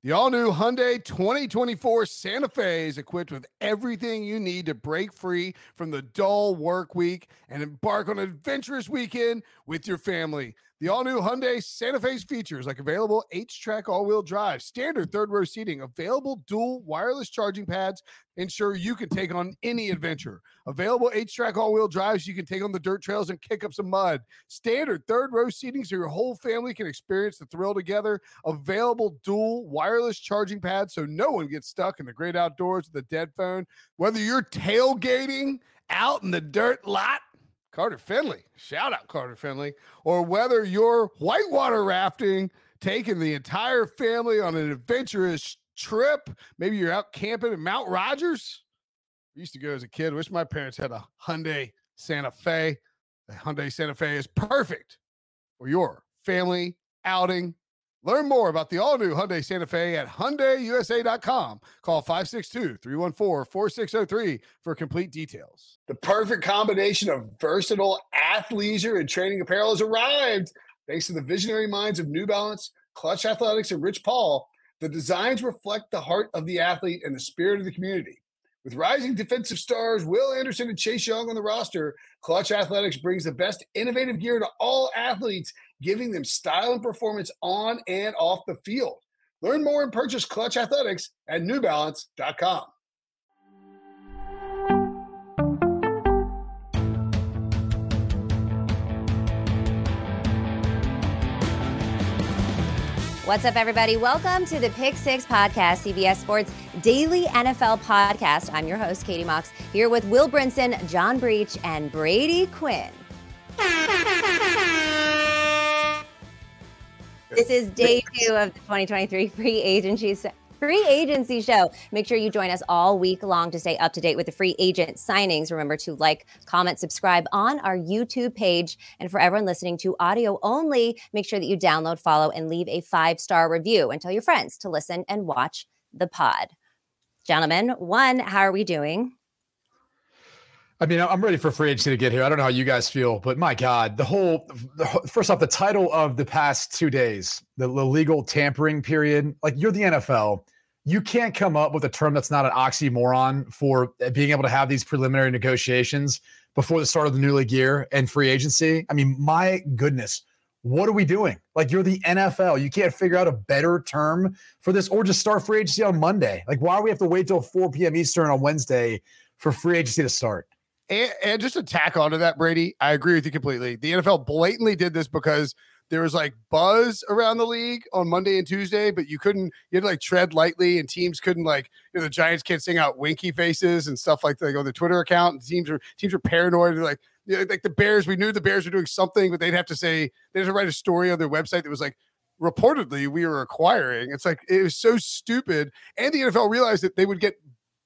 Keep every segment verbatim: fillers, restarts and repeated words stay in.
The all-new Hyundai twenty twenty-four Santa Fe is equipped with everything you need to break free from the dull work week and embark on an adventurous weekend with your family. The all-new Hyundai Santa Fe's features like available H-Track all-wheel drive, standard third-row seating, available dual wireless charging pads, ensure you can take on any adventure. Available H-Track all-wheel drives, you can take on the dirt trails and kick up some mud. Standard third-row seating so your whole family can experience the thrill together. Available dual wireless charging pads so no one gets stuck in the great outdoors with a dead phone. Whether you're tailgating out in the dirt lot, Carter Finley, shout out Carter Finley, or whether you're whitewater rafting, taking the entire family on an adventurous trip, maybe you're out camping in Mount Rogers. I used to go as a kid. Wish my parents had a Hyundai Santa Fe. The Hyundai Santa Fe is perfect for your family outing. Learn more about the all-new Hyundai Santa Fe at Hyundai U S A dot com. Call five six two, three one four, four six zero three for complete details. The perfect combination of versatile athleisure and training apparel has arrived. Thanks to the visionary minds of New Balance, Clutch Athletics, and Rich Paul, the designs reflect the heart of the athlete and the spirit of the community. With rising defensive stars Will Anderson and Chase Young on the roster, Clutch Athletics brings the best innovative gear to all athletes, giving them style and performance on and off the field. Learn more and purchase Clutch Athletics at New Balance dot com. What's up, everybody? Welcome to the Pick Six Podcast, C B S Sports Daily N F L Podcast. I'm your host, Katie Mox, here with Will Brinson, John Breach, and Brady Quinn. This is day two of the twenty twenty-three free agency free agency show. Make sure you join us all week long to stay up to date with the free agent signings. Remember to like, comment, subscribe on our YouTube page. And for everyone listening to audio only, make sure that you download, follow, and leave a five-star review and tell your friends to listen and watch the pod. Gentlemen, one, how are we doing? I mean, I'm ready for free agency to get here. I don't know how you guys feel, but my God, the whole, the, first off, the title of the past two days, the, the legal tampering period, like you're the N F L. You can't come up with a term that's not an oxymoron for being able to have these preliminary negotiations before the start of the new league year and free agency. I mean, my goodness, what are we doing? Like, you're the N F L. You can't figure out a better term for this or just start free agency on Monday. Like, why do we have to wait till four p.m. Eastern on Wednesday for free agency to start? And, and just to tack onto that, Brady, I agree with you completely. The N F L blatantly did this because there was like buzz around the league on Monday and Tuesday, but you couldn't, you had to like tread lightly, and teams couldn't, like, you know, the Giants can't sing out winky faces and stuff like that, like on the Twitter account. And teams are, teams are paranoid. They're like, you know, like the Bears, we knew the Bears were doing something, but they'd have to say, they'd have to write a story on their website that was like, reportedly we were acquiring. It's like, it was so stupid. And the N F L realized that they would get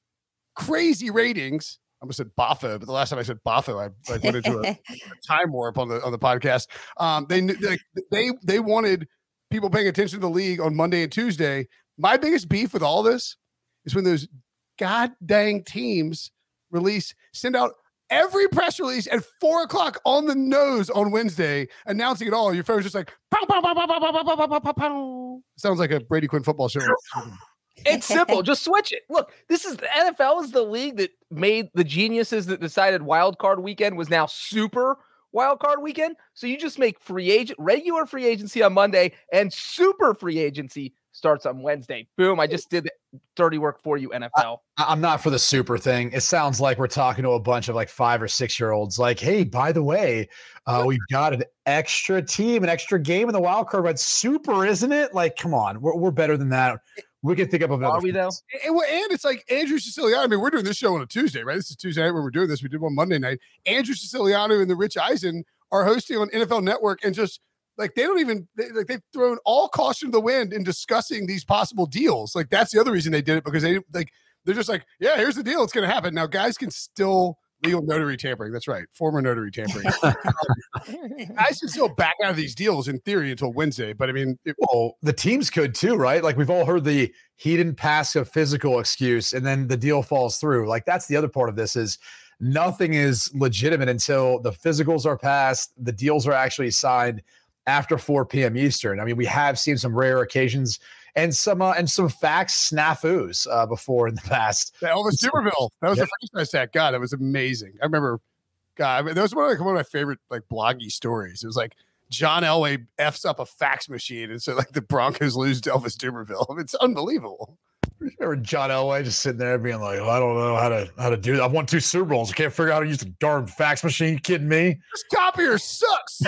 crazy ratings. I almost said Bafo, but the last time I said Bafo, I like went into a, a time warp on the on the podcast. Um, they like they they wanted people paying attention to the league on Monday and Tuesday. My biggest beef with all this is when those god dang teams release send out every press release at four o'clock on the nose on Wednesday, announcing it all. Your phone's just like pow, pow, pow, pow, pow, pow, pow, pow, pow, pow. Sounds like a Brady Quinn football show. It's simple. Just switch it. Look, this is the N F L is the league that made the geniuses that decided wild card weekend was now super wild card weekend. So you just make free agent, regular free agency on Monday, and super free agency starts on Wednesday. Boom. I just did the dirty work for you, N F L. I, I'm not for the super thing. It sounds like we're talking to a bunch of like five or six year olds. Like, hey, by the way, uh, we've got an extra team, an extra game in the wild card, but super, isn't it? Like, come on, we're, we're better than that. We can think up of Are we though? And, and it's like Andrew Siciliano. I mean, we're doing this show on a Tuesday, right? This is Tuesday night when we're doing this. We did one Monday night. Andrew Siciliano and the Rich Eisen are hosting on N F L Network, and just like they don't even they, like they've thrown all caution to the wind in discussing these possible deals. Like that's the other reason they did it, because they like they're just like, yeah, here's the deal. It's going to happen. Now, guys can still legal notary tampering. That's right. Former notary tampering. Guys can still back out of these deals in theory until Wednesday. But I mean, it, well, the teams could too, right? Like we've all heard the he didn't pass a physical excuse and then the deal falls through. Like that's the other part of this is nothing is legitimate until the physicals are passed, the deals are actually signed after four p.m. Eastern. I mean, we have seen some rare occasions and some uh, and some facts snafus uh, before in the past. The Elvis Dumervil. That was yep. the first I sat. God, it was amazing. I remember. God, I mean, that was one of, like, one of my favorite like bloggy stories. It was like John Elway f's up a fax machine, and so like the Broncos lose to Elvis Dumervil. It's unbelievable. Remember John Elway just sitting there being like, oh, I don't know how to how to do that. I've won two Super Bowls. I can't figure out how to use the darn fax machine. You kidding me? This copier sucks.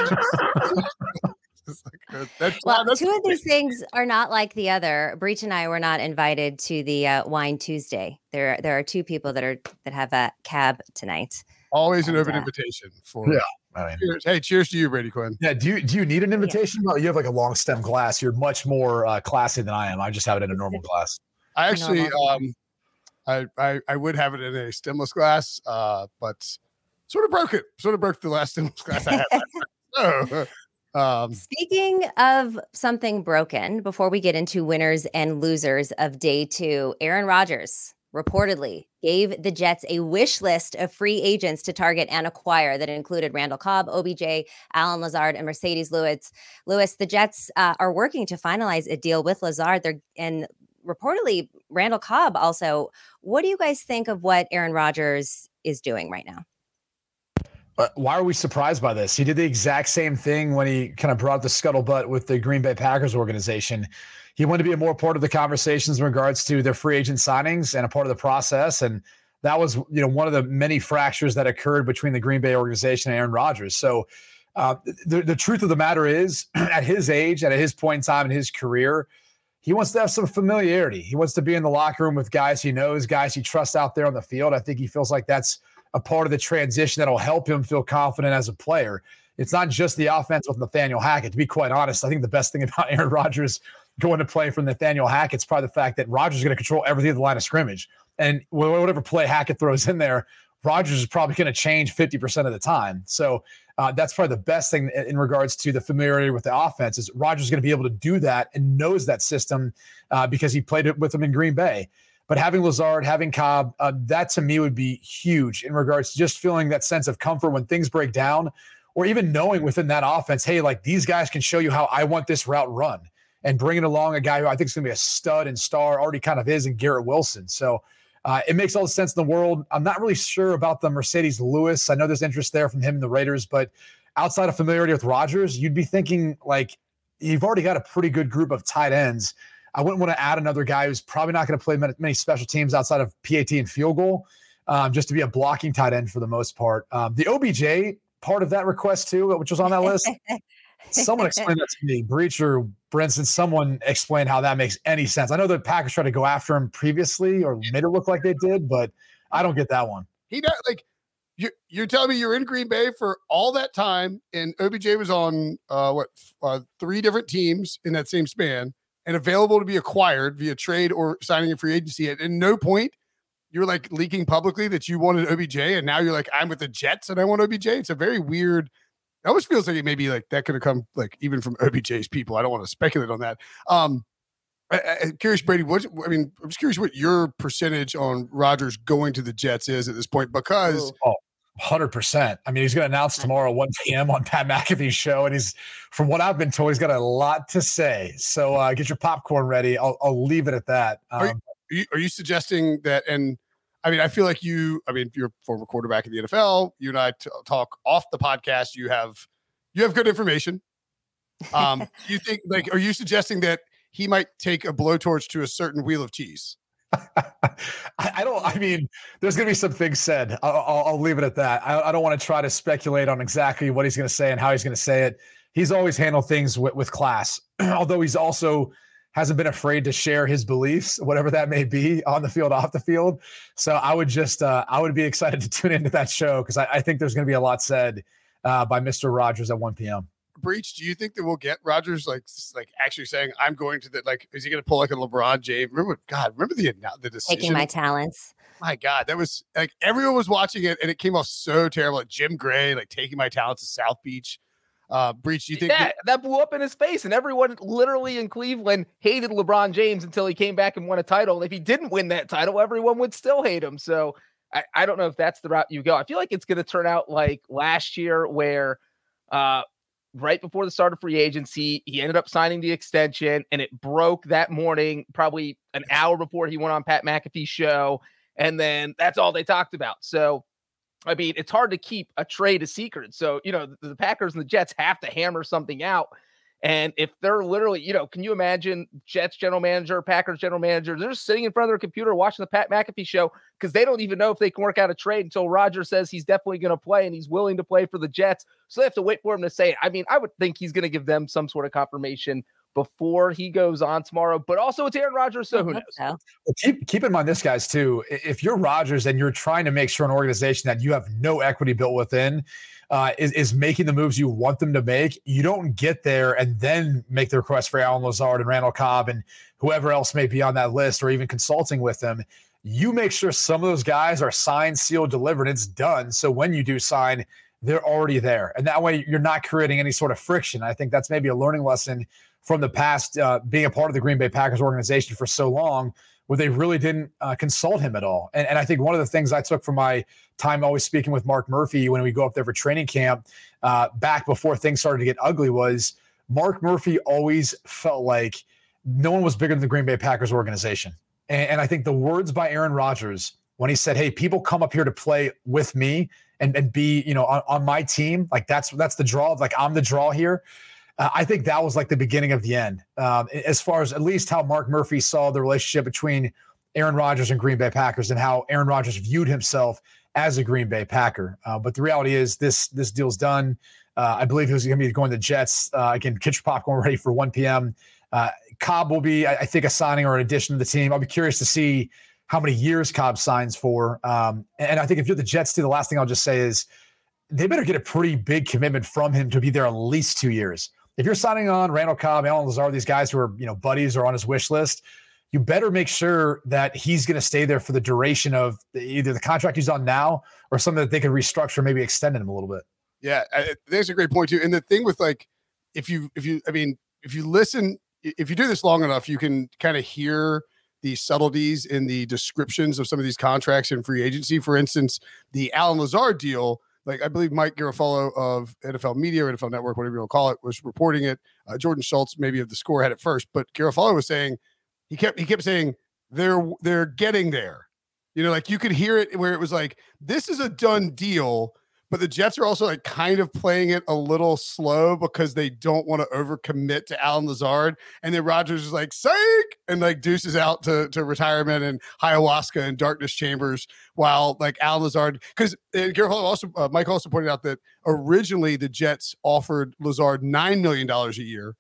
Like, that's, well, that's two of these things are not like the other. Breach and I were not invited to the uh, Wine Tuesday. There, there are two people that are that have a cab tonight. Always an and, open uh, invitation for. Yeah. I mean, cheers. Hey, cheers to you, Brady Quinn. Yeah. Do you do you need an invitation? Yeah. Oh, you have like a long stem glass. You're much more uh, classy than I am. I just have it in a normal glass. I actually, um, I, I I would have it in a stemless glass, uh, but sort of broke it. Sort of broke the last stemless glass I had. so, um, Speaking of something broken, before we get into winners and losers of day two, Aaron Rodgers reportedly gave the Jets a wish list of free agents to target and acquire that included Randall Cobb, O B J, Alan Lazard, and Mercedes Lewis. Lewis, the Jets uh, are working to finalize a deal with Lazard. They're and reportedly Randall Cobb also. What do you guys think of what Aaron Rodgers is doing right now? Uh, why are we surprised by this? He did the exact same thing when he kind of brought the scuttlebutt with the Green Bay Packers organization. He wanted to be a more part of the conversations in regards to their free agent signings and a part of the process. And that was, you know, one of the many fractures that occurred between the Green Bay organization and Aaron Rodgers. So uh, the, the truth of the matter is, at his age and at his point in time in his career, he wants to have some familiarity. He wants to be in the locker room with guys he knows, guys he trusts out there on the field. I think he feels like that's a part of the transition that'll help him feel confident as a player. It's not just the offense with Nathaniel Hackett. To be quite honest, I think the best thing about Aaron Rodgers going to play for Nathaniel Hackett's probably the fact that Rodgers is going to control everything at the line of scrimmage. And whatever play Hackett throws in there, Rodgers is probably going to change fifty percent of the time. So uh, that's probably the best thing in regards to the familiarity with the offense is Rodgers is going to be able to do that and knows that system uh, because he played it with him in Green Bay. But having Lazard, having Cobb, uh, that to me would be huge in regards to just feeling that sense of comfort when things break down, or even knowing within that offense, hey, like these guys can show you how I want this route run, and bringing along a guy who I think is going to be a stud and star, already kind of is, in Garrett Wilson. So uh, it makes all the sense in the world. I'm not really sure about the Mercedes Lewis. I know there's interest there from him and the Raiders, but outside of familiarity with Rodgers, you'd be thinking like you've already got a pretty good group of tight ends. I wouldn't want to add another guy who's probably not going to play many, many special teams outside of P A T and field goal, um, just to be a blocking tight end for the most part. Um, the O B J part of that request too, which was on that list. Someone explain that to me. Breach or Brinson, someone explain how that makes any sense. I know the Packers tried to go after him previously or made it look like they did, but I don't get that one. He does, like you, you're telling me you're in Green Bay for all that time, and O B J was on uh, what uh, three different teams in that same span, and available to be acquired via trade or signing a free agency. At, at no point you're like leaking publicly that you wanted O B J, and now you're like, I'm with the Jets and I want O B J. It's a very weird. It almost feels like it may be like that could have come like even from O B J's people. I don't want to speculate on that. Um, I, I'm curious, Brady. What I mean, I'm just curious what your percentage on Rodgers going to the Jets is at this point, because oh, one hundred percent. I mean, he's going to announce tomorrow one p.m. on Pat McAfee's show, and he's, from what I've been told, he's got a lot to say. So uh, get your popcorn ready. I'll, I'll leave it at that. Um, are, you, are, you, are you suggesting that? And I mean, I feel like you, I mean, you're a former quarterback in the N F L. You and I t- talk off the podcast. You have, you have good information. Um, you think like, are you suggesting that he might take a blowtorch to a certain wheel of cheese? I, I don't, I mean, there's going to be some things said. I'll, I'll, I'll leave it at that. I, I don't want to try to speculate on exactly what he's going to say and how he's going to say it. He's always handled things with, with class, although he's also hasn't been afraid to share his beliefs, whatever that may be, on the field, off the field. So I would just, uh, I would be excited to tune into that show because I, I think there's going to be a lot said uh, by Mister Rodgers at one p.m. Breach, do you think that we'll get Rodgers like like actually saying, I'm going to the, like, is he going to pull like a LeBron James? Remember, God, remember the, the decision? Taking my talents. My God, that was like everyone was watching it and it came off so terrible. Like Jim Gray, like taking my talents to South Beach. Uh, Breach, do you think yeah, that-, that blew up in his face, and everyone literally in Cleveland hated LeBron James until he came back and won a title. If he didn't win that title, everyone would still hate him. So I, I don't know if that's the route you go. I feel like it's going to turn out like last year where uh, right before the start of free agency. He ended up signing the extension, and it broke that morning, probably an hour before he went on Pat McAfee's show. And then that's all they talked about. So, I mean, it's hard to keep a trade a secret. So, you know, the, the Packers and the Jets have to hammer something out. And if they're literally, you know, can you imagine Jets general manager, Packers general manager, they're just sitting in front of their computer watching the Pat McAfee show because they don't even know if they can work out a trade until Rodgers says he's definitely going to play and he's willing to play for the Jets. So they have to wait for him to say it. I mean, I would think he's going to give them some sort of confirmation before he goes on tomorrow, but also it's Aaron Rodgers, so who knows? So. Well, keep, keep in mind this, guys, too. If you're Rodgers and you're trying to make sure an organization that you have no equity built within uh, is, is making the moves you want them to make, you don't get there and then make the request for Allen Lazard and Randall Cobb and whoever else may be on that list or even consulting with them. You make sure some of those guys are signed, sealed, delivered, and it's done. So when you do sign, they're already there. And that way you're not creating any sort of friction. I think that's maybe a learning lesson from the past, uh, being a part of the Green Bay Packers organization for so long, where they really didn't uh, consult him at all. And, and I think one of the things I took from my time always speaking with Mark Murphy when we go up there for training camp uh, back before things started to get ugly was Mark Murphy always felt like no one was bigger than the Green Bay Packers organization. And, and I think the words by Aaron Rodgers when he said, hey, people come up here to play with me and, and be, you know, on, on my team, like that's that's the draw, like I'm the draw here. Uh, I think that was like the beginning of the end, um, as far as at least how Mark Murphy saw the relationship between Aaron Rodgers and Green Bay Packers and how Aaron Rodgers viewed himself as a Green Bay Packer. Uh, but the reality is this this deal's done. Uh, I believe he was going to be going to Jets. Uh, again, get your popcorn ready for one p.m. Uh, Cobb will be, I, I think, a signing or an addition to the team. I'll be curious to see how many years Cobb signs for. Um, and I think if you're the Jets too, the last thing I'll just say is they better get a pretty big commitment from him to be there at least two years. If you're signing on Randall Cobb, Allen Lazard, these guys who are, you know, buddies or on his wish list, you better make sure that he's going to stay there for the duration of either the contract he's on now or something that they can restructure, maybe extending him a little bit. Yeah, I, that's a great point too. And the thing with like, if you, if you, I mean, if you listen, if you do this long enough, you can kind of hear the subtleties in the descriptions of some of these contracts in free agency. For instance, the Allen Lazard deal. Like I believe Mike Garafolo of N F L Media or N F L Network, whatever you want to call it, was reporting it. Uh, Jordan Schultz, maybe of The Score, had it first, but Garafolo was saying he kept he kept saying they're they're getting there. You know, like you could hear it where it was like this is a done deal, but the Jets are also like kind of playing it a little slow because they don't want to overcommit to Allen Lazard. And then Rodgers is like, psych, and like deuces out to, to retirement and ayahuasca and darkness chambers while like Allen Lazard, because Garrett also, uh, Mike also pointed out that originally the Jets offered Lazard nine million dollars a year.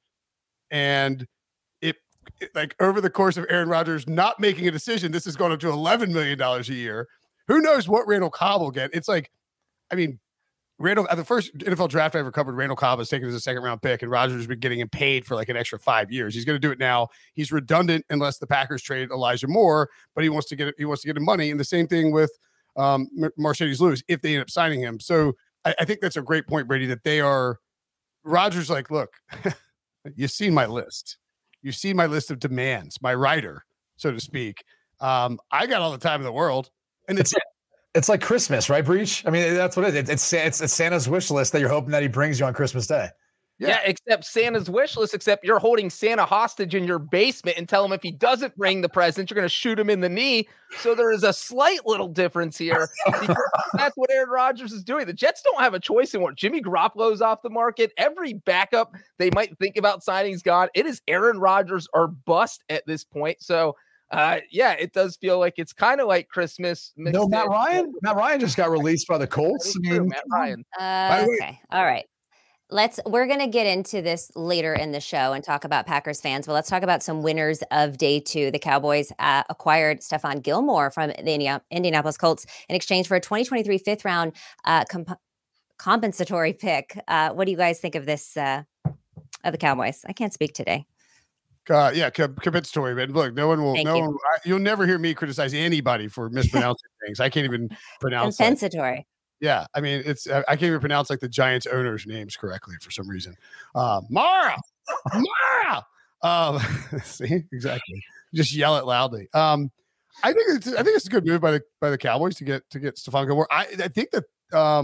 And it, it like over the course of Aaron Rodgers not making a decision, this has gone up to eleven million dollars a year. Who knows what Randall Cobb will get? It's like, I mean, Randall, at the first N F L draft I ever covered, Randall Cobb was taken as a second round pick, and Rodgers has been getting him paid for like an extra five years. He's going to do it now. He's redundant unless the Packers trade Elijah Moore, but he wants to get it. He wants to get him money. And the same thing with um, Marcedes Lewis if they end up signing him. So I, I think that's a great point, Brady, that they are. Rodgers like, look, you've seen my list. You've seen my list of demands, my rider, so to speak. Um, I got all the time in the world, and it's. it's It's like Christmas, right, Breach? I mean, that's what it is. It's, it's it's Santa's wish list that you're hoping that he brings you on Christmas Day. Yeah. yeah, except Santa's wish list, except you're holding Santa hostage in your basement and tell him if he doesn't bring the present, you're going to shoot him in the knee. So there is a slight little difference here. That's what Aaron Rodgers is doing. The Jets don't have a choice in what Jimmy Garoppolo's off the market. Every backup they might think about signing is gone. It is Aaron Rodgers or bust at this point. So Uh, yeah, it does feel like it's kind of like Christmas. No, Matt in. Ryan. Matt Ryan just got released by the Colts. I mean, Matt Ryan. Uh, okay, all right. Let's. We're gonna get into this later in the show and talk about Packers fans. But let's talk about some winners of day two. The Cowboys uh, acquired Stephon Gilmore from the Indianapolis Colts in exchange for a twenty twenty-three fifth round uh, comp- compensatory pick. Uh, what do you guys think of this? Uh, of the Cowboys? I can't speak today. Uh, yeah, compensatory, man. Look, no one will. Thank no you. one. I, you'll never hear me criticize anybody for mispronouncing things. I can't even pronounce. Compensatory. That. Yeah, I mean, it's. I, I can't even pronounce like the Giants owners' names correctly for some reason. Uh, Mara, Mara. Um, see, exactly. Just yell it loudly. Um, I think it's. I think it's a good move by the by the Cowboys to get to get Stephon Gilmore. I I think that um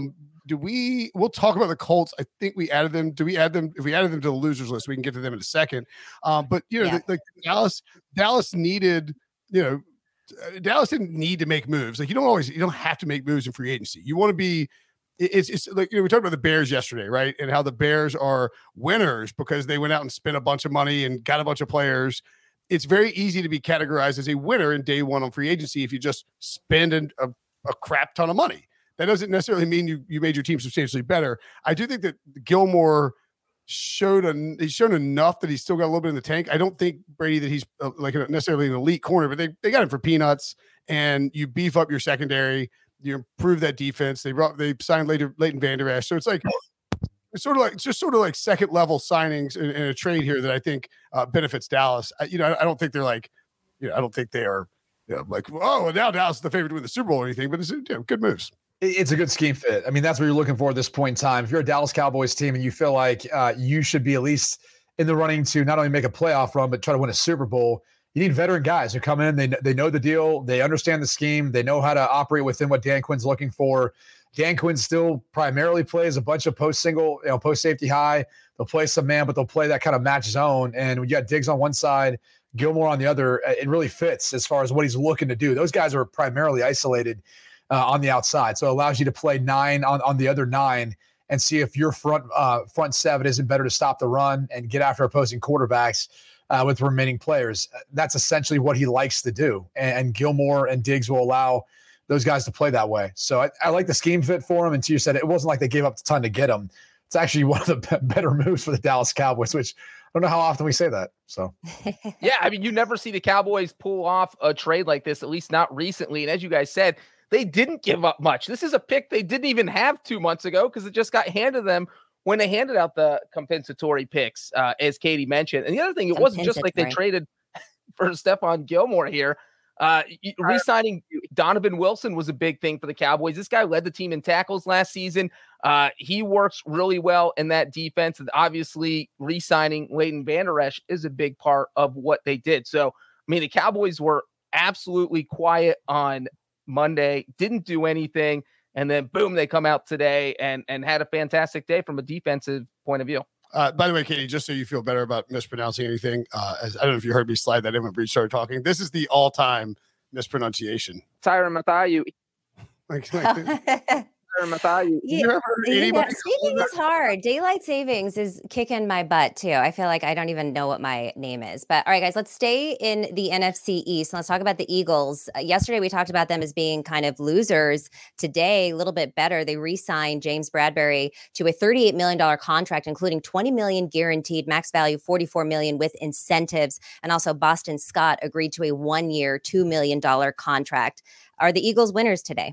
do we? We'll talk about the Colts. I think we added them. Do we add them? If we added them to the losers list, we can get to them in a second. Um, but you know, Yeah. the, like Dallas, Dallas needed. You know, Dallas didn't need to make moves. Like you don't always, you don't have to make moves in free agency. You want to be. It's it's like, you know, we talked about the Bears yesterday, right? And how the Bears are winners because they went out and spent a bunch of money and got a bunch of players. It's very easy to be categorized as a winner in day one on free agency if you just spend an, a, a crap ton of money. That doesn't necessarily mean you you made your team substantially better. I do think that Gilmore showed a, he's shown enough that he's still got a little bit in the tank. I don't think, Brady, that he's uh, like a, necessarily an elite corner, but they, they got him for peanuts, and you beef up your secondary. You improve that defense. They brought, they signed later Leighton Vander Esch. So it's like, it's sort of like, it's just sort of like second level signings in, in a trade here that I think uh, benefits Dallas. I, you know, I, I don't think they're like, you know, I don't think they are, you know, like, oh, well, now Dallas is the favorite to win the Super Bowl or anything, but it's, you know, good moves. It's a good scheme fit. I mean, that's what you're looking for at this point in time. If you're a Dallas Cowboys team and you feel like uh, you should be at least in the running to not only make a playoff run, but try to win a Super Bowl, you need veteran guys who come in. They they know the deal. They understand the scheme. They know how to operate within what Dan Quinn's looking for. Dan Quinn still primarily plays a bunch of post single, you know, post safety high. They'll play some man, but they'll play that kind of match zone. And when you got Diggs on one side, Gilmore on the other, it really fits as far as what he's looking to do. Those guys are primarily isolated uh, on the outside, so it allows you to play nine on, on the other nine and see if your front uh, front seven isn't better to stop the run and get after opposing quarterbacks uh, with remaining players. That's essentially what he likes to do, and, and Gilmore and Diggs will allow those guys to play that way. So I, I like the scheme fit for him. And to you said, it wasn't like they gave up a ton to get him. It's actually one of the b- better moves for the Dallas Cowboys, which I don't know how often we say that. So yeah, I mean, you never see the Cowboys pull off a trade like this, at least not recently. And as you guys said, they didn't give up much. This is a pick they didn't even have two months ago because it just got handed them when they handed out the compensatory picks, uh, as Katie mentioned. And the other thing, it wasn't just like they traded for Stephon Gilmore here. Uh, re-signing Donovan Wilson was a big thing for the Cowboys. This guy led the team in tackles last season. Uh, he works really well in that defense. And obviously re-signing Leighton Vander Esch is a big part of what they did. So, I mean, the Cowboys were absolutely quiet on Monday, didn't do anything. And then boom, they come out today and, and had a fantastic day from a defensive point of view. Uh, by the way, Katie, just so you feel better about mispronouncing anything, uh, as I don't know if you heard me slide that in when Breach started talking. This is the all-time mispronunciation. Tyrann Mathieu. Like, like Yeah, yeah, speaking is hard. Daylight savings is kicking my butt too. I feel like I don't even know what my name is. But all right, guys, let's stay in the N F C East. Let's talk about the Eagles. Uh, yesterday, we talked about them as being kind of losers. Today, a little bit better. They re-signed James Bradberry to a thirty-eight million dollars contract, including twenty million dollars guaranteed, max value forty-four million dollars with incentives. And also Boston Scott agreed to a one-year, two million dollars contract. Are the Eagles winners today?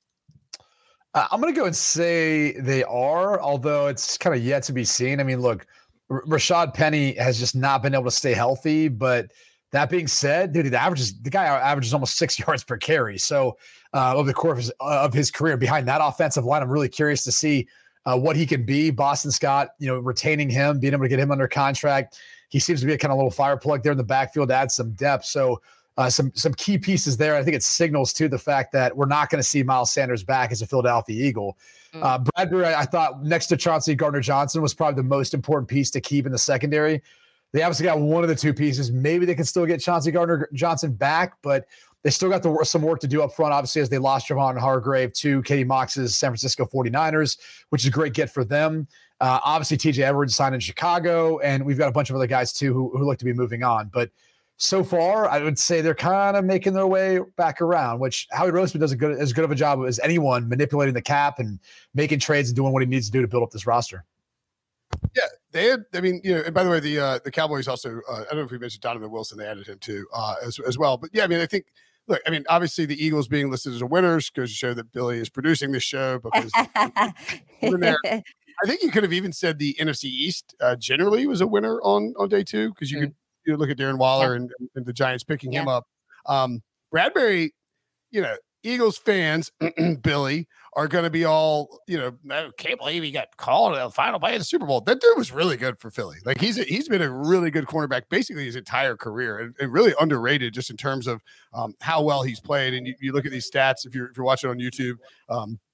Uh, I'm going to go and say they are, although it's kind of yet to be seen. I mean, look, R- Rashad Penny has just not been able to stay healthy. But that being said, dude, the averages, the guy averages almost six yards per carry. So uh, over the course of his, uh, of his career behind that offensive line, I'm really curious to see uh, what he can be. Boston Scott, you know, retaining him, being able to get him under contract. He seems to be a kind of little fire plug there in the backfield to add some depth. So Uh, some some key pieces there. I think it signals to the fact that we're not going to see Miles Sanders back as a Philadelphia Eagle. Mm. Uh, Bradbury, I, I thought next to Chauncey Gardner-Johnson was probably the most important piece to keep in the secondary. They obviously got one of the two pieces. Maybe they can still get Chauncey Gardner-Johnson back, but they still got the, some work to do up front, obviously, as they lost Javon Hargrave to Katie Mox's San Francisco forty-niners, which is a great get for them. Uh, obviously, T J Edwards signed in Chicago, and we've got a bunch of other guys, too, who, who look to be moving on. But so far, I would say they're kind of making their way back around, which Howie Roseman does a good, as good of a job as anyone manipulating the cap and making trades and doing what he needs to do to build up this roster. Yeah, they had, I mean, you know, and by the way, the uh, the Cowboys also, uh, I don't know if we mentioned Donovan Wilson, they added him too uh, as, as well. But yeah, I mean, I think, look, I mean, obviously the Eagles being listed as a winners goes to show that Billy is producing this show because there. I think you could have even said the N F C East uh, generally was a winner on, on day two because you mm-hmm. could, you look at Darren Waller yeah. and, and the Giants picking yeah. him up. Um, Bradbury, you know, Eagles fans, Billy, are going to be all, you know, I can't believe he got called in the final play of the Super Bowl. That dude was really good for Philly. Like he's a, he's been a really good cornerback basically his entire career and, and really underrated just in terms of um, how well he's played. And you, you look at these stats if you're if you're watching on YouTube. Um,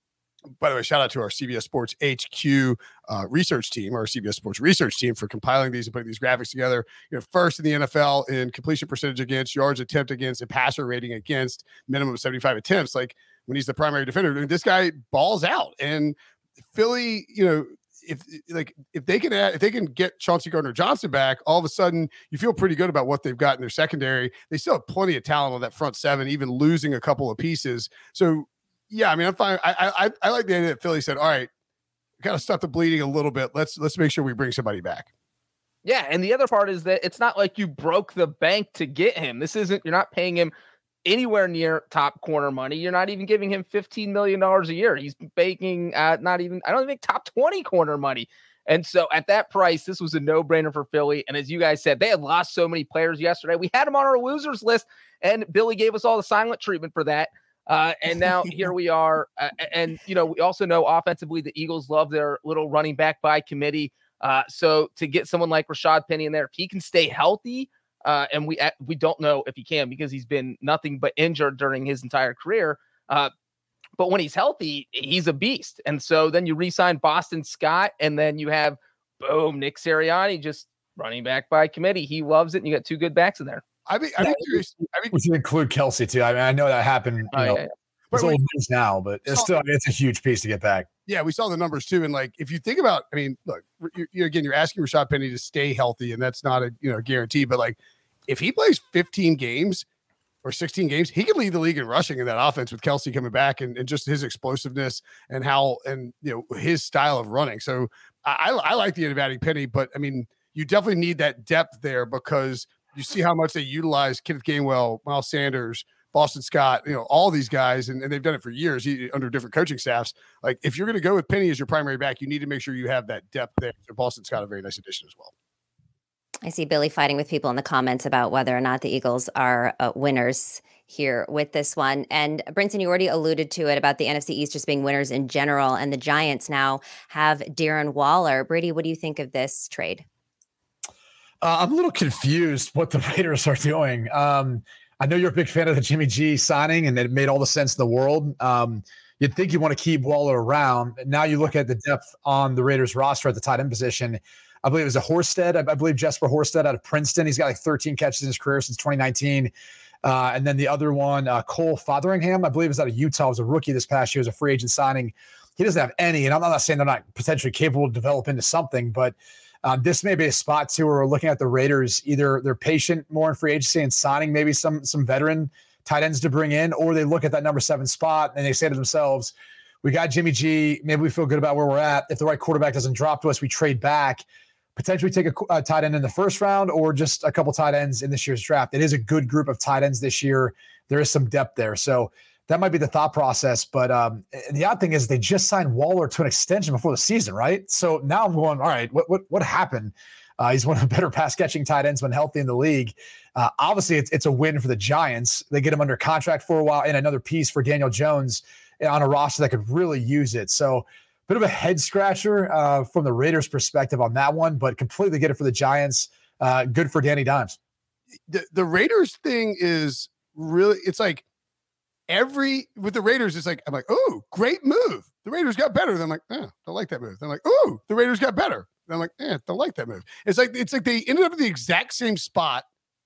by the way, shout out to our C B S Sports H Q uh, research team, our C B S Sports research team for compiling these and putting these graphics together. You know, first in the N F L in completion percentage against, yards attempt against, and passer rating against, minimum of seventy-five attempts. Like when he's the primary defender, I mean, this guy balls out. And Philly, you know, if like if they can add, if they can get Chauncey Gardner-Johnson back, all of a sudden you feel pretty good about what they've got in their secondary. They still have plenty of talent on that front seven, even losing a couple of pieces. So yeah, I mean, I'm fine. I I I like the idea that Philly said, all right, got to stop the bleeding a little bit. Let's let's make sure we bring somebody back. Yeah, and the other part is that it's not like you broke the bank to get him. This isn't, you're not paying him anywhere near top corner money. You're not even giving him fifteen million dollars a year. He's making uh, not even, I don't think top twenty corner money. And so at that price, this was a no-brainer for Philly. And as you guys said, they had lost so many players yesterday. We had them on our losers list, and Billy gave us all the silent treatment for that. Uh, and now here we are. Uh, and, you know, we also know offensively the Eagles love their little running back by committee. Uh, so to get someone like Rashad Penny in there, if he can stay healthy, uh, and we uh, we don't know if he can because he's been nothing but injured during his entire career. Uh, but when he's healthy, he's a beast. And so then you re-sign Boston Scott, and then you have, boom, Nick Sirianni just running back by committee. He loves it, and you got two good backs in there. I mean, I mean, curious. I mean, we should include Kelsey too. I mean, I know that happened. You Oh, know, yeah, yeah. it's But we- old news now, but it's saw- still, I mean, it's a huge piece to get back. Yeah, we saw the numbers too. And like, if you think about, I mean, look, you, you again, you're asking Rashad Penny to stay healthy, and that's not a you know guarantee. But like, if he plays fifteen games or sixteen games, he can lead the league in rushing in that offense with Kelsey coming back and, and just his explosiveness and how and you know his style of running. So I, I like the end of adding Penny, but I mean, you definitely need that depth there because you see how much they utilize Kenneth Gainwell, Miles Sanders, Boston Scott, you know, all these guys, and, and they've done it for years he, under different coaching staffs. Like, if you're going to go with Penny as your primary back, you need to make sure you have that depth there. So Boston Scott, a very nice addition as well. I see Billy fighting with people in the comments about whether or not the Eagles are uh, winners here with this one. And Brinson, you already alluded to it about the N F C East just being winners in general, and the Giants now have Darren Waller. Brady, what do you think of this trade? Uh, I'm a little confused what the Raiders are doing. Um, I know you're a big fan of the Jimmy G signing, and it made all the sense in the world. Um, you'd think you want to keep Waller around. Now you look at the depth on the Raiders roster at the tight end position. I believe it was a Horsted. I, I believe Jesper Horsted out of Princeton. He's got like thirteen catches in his career since twenty nineteen. Uh, and then the other one, uh, Cole Fotheringham, I believe is out of Utah. Was a rookie this past year. Was a free agent signing. He doesn't have any, and I'm not saying they're not potentially capable of developing into something, but Um, this may be a spot too where we're looking at the Raiders. Either they're patient more in free agency and signing maybe some some veteran tight ends to bring in, or they look at that number seven spot and they say to themselves, we got Jimmy G. Maybe we feel good about where we're at. If the right quarterback doesn't drop to us, we trade back, potentially take a, a tight end in the first round or just a couple tight ends in this year's draft. It is a good group of tight ends this year. There is some depth there. So that might be the thought process. But um, and the odd thing is they just signed Waller to an extension before the season, right? So now I'm going, all right, what what what happened? Uh, he's one of the better pass catching tight ends when healthy in the league. Uh, obviously, it's it's a win for the Giants. They get him under contract for a while and another piece for Daniel Jones on a roster that could really use it. So bit of a head scratcher uh, from the Raiders' perspective on that one, but completely get it for the Giants. Uh, good for Danny Dimes. The, the Raiders thing is really, it's like, every with the Raiders, it's like I'm like, oh, great move. The Raiders got better. Then I'm like, eh, don't like that move. Then I'm like, oh, the Raiders got better. Then I'm like, eh, don't like that move. It's like it's like they ended up in the exact same spot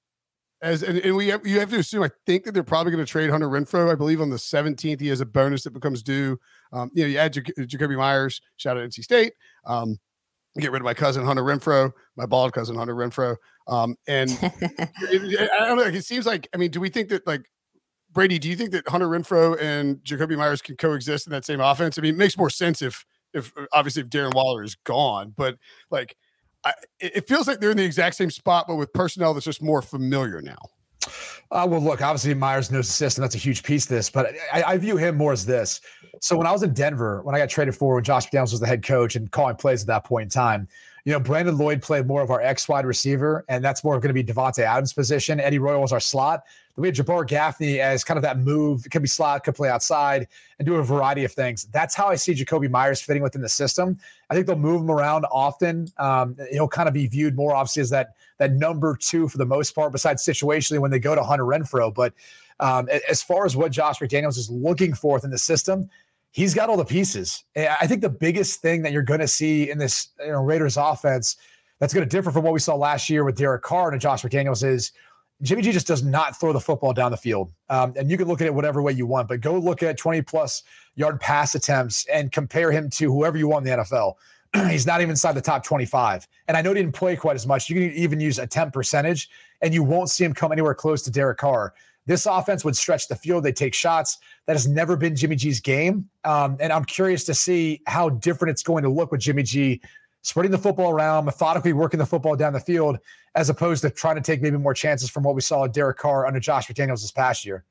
as, and, and we have, you have to assume. I think that they're probably going to trade Hunter Renfrow. I believe on the seventeenth he has a bonus that becomes due. Um, you know, you add Jac- Jacoby Myers. Shout out N C State. Um, get rid of my cousin Hunter Renfrow, my bald cousin Hunter Renfrow. Um, and it, I don't know. Like, it seems like, I mean, do we think that like? Brady, do you think that Hunter Renfrow and Jacoby Myers can coexist in that same offense? I mean, it makes more sense if, if obviously if Darren Waller is gone, but like, I, it feels like they're in the exact same spot, but with personnel that's just more familiar now. Uh, well, look, obviously Myers knows the system. That's a huge piece of this, but I, I view him more as this. So when I was in Denver, when I got traded for, when Josh McDaniels was the head coach and calling plays at that point in time, you know, Brandon Lloyd played more of our X wide receiver, and that's more going to be Devontae Adams' position. Eddie Royal was our slot. Then we had Jabbar Gaffney as kind of that move. It could be slot, could play outside, and do a variety of things. That's how I see Jacoby Myers fitting within the system. I think they'll move him around often. Um, he'll kind of be viewed more, obviously, as that that number two for the most part, besides situationally when they go to Hunter Renfrow. But um, as far as what Josh McDaniels is looking for within the system, he's got all the pieces. I think the biggest thing that you're going to see in this you know, Raiders offense that's going to differ from what we saw last year with Derek Carr and Josh McDaniels is Jimmy G just does not throw the football down the field. Um, and you can look at it whatever way you want, but go look at twenty plus yard pass attempts and compare him to whoever you want in the N F L. He's not even inside the top twenty-five. And I know he didn't play quite as much. You can even use attempt percentage, and you won't see him come anywhere close to Derek Carr. This offense would stretch the field. They take shots. That has never been Jimmy G's game. Um, and I'm curious to see how different it's going to look with Jimmy G spreading the football around, methodically working the football down the field, as opposed to trying to take maybe more chances from what we saw with Derek Carr under Josh McDaniels this past year.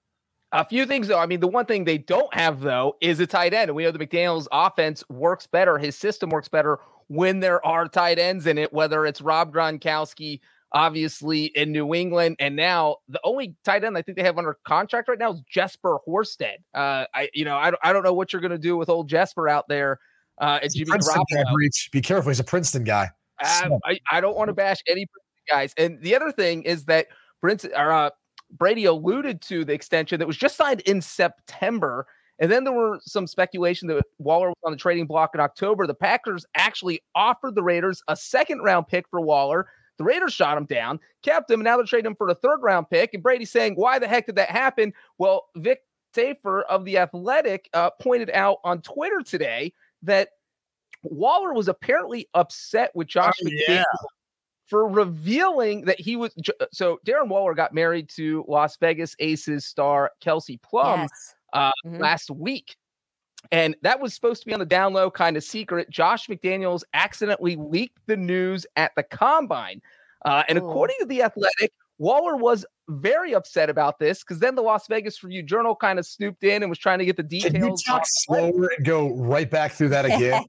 A few things, though. I mean, the one thing they don't have, though, is a tight end. And we know the McDaniels offense works better. His system works better when there are tight ends in it, whether it's Rob Gronkowski, obviously, in New England. And now the only tight end I think they have under contract right now is Jesper Horsted. Uh, I, you know, I, I don't know what you're going to do with old Jesper out there. Uh, and Jimmy Garoppolo. Be careful. He's a Princeton guy. Uh, I, I don't want to bash any Princeton guys. And the other thing is that Princeton, or, uh, Brady alluded to the extension that was just signed in September. And then there were some speculation that Waller was on the trading block in October. The Packers actually offered the Raiders a second round pick for Waller. The Raiders shot him down, kept him, and now they're trading him for a third round pick. And Brady's saying, why the heck did that happen? Well, Vic Tafur of The Athletic uh, pointed out on Twitter today that Waller was apparently upset with Josh oh, McDaniels yeah. for revealing that he was. So Darren Waller got married to Las Vegas Aces star Kelsey Plum Yes. uh, Mhm. last week. And that was supposed to be on the down low, kind of secret. Josh McDaniels accidentally leaked the news at the combine. Uh, and Ooh. according to The Athletic, Waller was very upset about this because then the Las Vegas Review-Journal kind of snooped in and was trying to get the details. Can you talk off. slower and go right back through that again?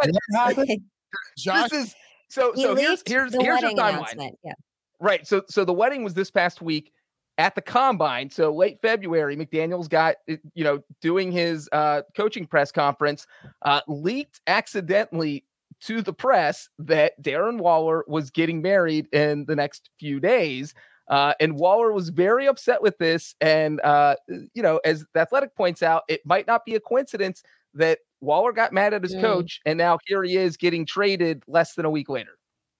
Josh, This is so. He So here's leaked here's the here's your wedding timeline. announcement. Yeah. Right. So so the wedding was this past week at the combine. So late February, McDaniels got, you know, doing his uh, coaching press conference, uh, leaked accidentally to the press that Darren Waller was getting married in the next few days. Uh, and Waller was very upset with this. And, uh, you know, as The Athletic points out, it might not be a coincidence that Waller got mad at his Mm. coach. And now here he is getting traded less than a week later.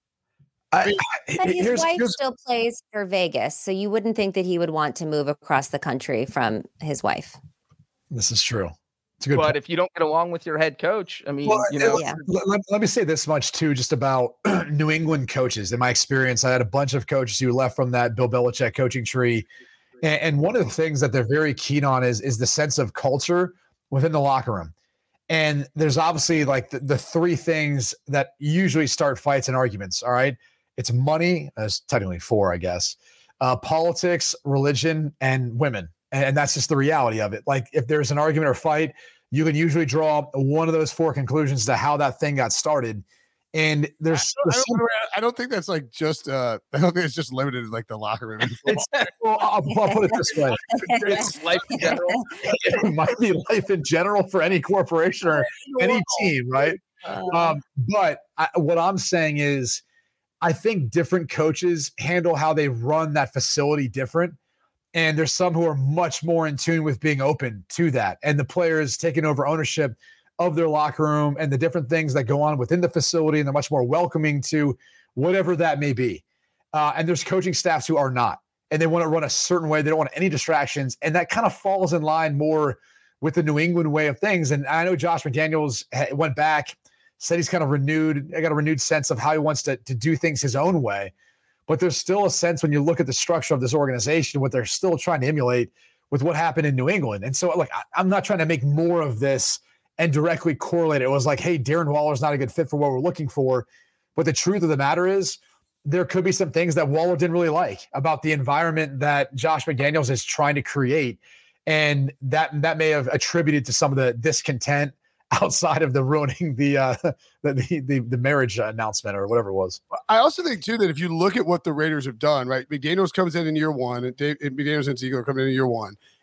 I, But his here's- wife here's- still plays for Vegas, so you wouldn't think that he would want to move across the country from his wife. this is true. It's a good But point. if you don't get along with your head coach, I mean, Well, you know, Yeah. let, let- let me say this much too, just about New England coaches. In my experience, I had a bunch of coaches who left from that Bill Belichick coaching tree, and, and one of the things that they're very keen on is is the sense of culture within the locker room. And there's obviously like the, the three things that usually start fights and arguments. All right, it's money. That's technically four, I guess. Uh, politics, religion, and women. And, and that's just the reality of it. Like if there's an argument or fight, you can usually draw one of those four conclusions to how that thing got started. And there's, I there's don't, I don't think that's like just uh I don't think it's just limited to like the locker room. it's, well, I'll, I'll put it this way. it's life in general. It might be life in general for any corporation or any team, right? Um, but I, what I'm saying is, I think different coaches handle how they run that facility different. And there's some who are much more in tune with being open to that. And the players taking over ownership of their locker room and the different things that go on within the facility. And they're much more welcoming to whatever that may be. Uh, and there's coaching staffs who are not. And they want to run a certain way. They don't want any distractions. And that kind of falls in line more with the New England way of things. And I know Josh McDaniels went back, said he's kind of renewed, I got a renewed sense of how he wants to, to do things his own way. But there's still a sense when you look at the structure of this organization, what they're still trying to emulate with what happened in New England. And so, look, I, I'm not trying to make more of this and directly correlate it. It was like, hey, Darren Waller's not a good fit for what we're looking for. But the truth of the matter is, there could be some things that Waller didn't really like about the environment that Josh McDaniels is trying to create. And that that may have attributed to some of the discontent outside of the ruining the uh, the, the the marriage announcement or whatever it was. I also think too that if you look at what the Raiders have done, right? McDaniels comes in in year one, and Dave, McDaniels and Ziegler come in in year one,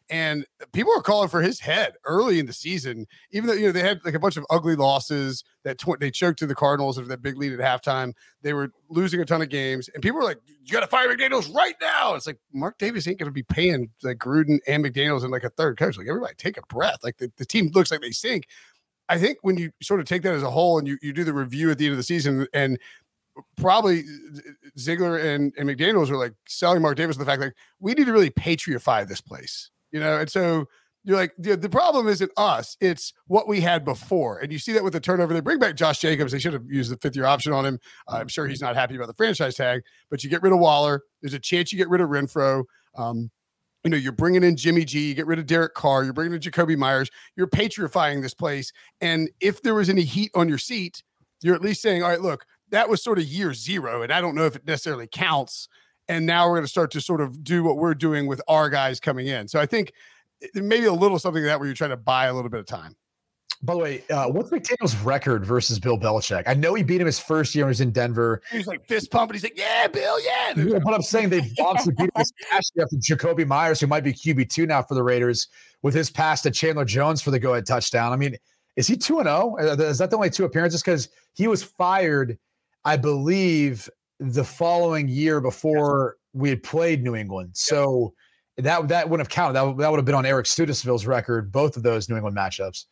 And people were calling for his head early in the season, even though, you know, they had like a bunch of ugly losses that tw- they choked to the Cardinals of that big lead at halftime. They were losing a ton of games, and people were like, you got to fire McDaniels right now. It's like, Mark Davis ain't going to be paying like Gruden and McDaniels and like a third coach. Like, everybody take a breath. Like the, the team looks like they stink. I think when you sort of take that as a whole and you, you do the review at the end of the season, and probably Ziegler and, and McDaniels were like selling Mark Davis the fact like we need to really patriotify this place, you know? And so you're like, the, the problem isn't us, it's what we had before. And you see that with the turnover. They bring back Josh Jacobs. They should have used the fifth year option on him. Uh, I'm sure he's not happy about the franchise tag, but you get rid of Waller. There's a chance you get rid of Renfro. Um, you know, you're bringing in Jimmy G, you get rid of Derek Carr, you're bringing in Jacoby Myers, you're patriotifying this place. And if there was any heat on your seat, you're at least saying, all right, look, that was sort of year zero, and I don't know if it necessarily counts. And now we're going to start to sort of do what we're doing with our guys coming in. So I think maybe a little something like that where you're trying to buy a little bit of time. By the way, uh, what's McDaniels' record versus Bill Belichick? I know he beat him his first year when he was in Denver. He's like fist pumping. He's like, yeah, Bill, yeah. yeah but I'm saying they obviously beat him this past year after Jacoby Myers, who might be Q B two now for the Raiders, with his pass to Chandler Jones for the go-ahead touchdown. I mean, is he two and oh? Is that the only two appearances? Because he was fired, I believe, the following year before we had played New England. So that that wouldn't have counted. That, that would have been on Eric Studesville's record, both of those New England matchups.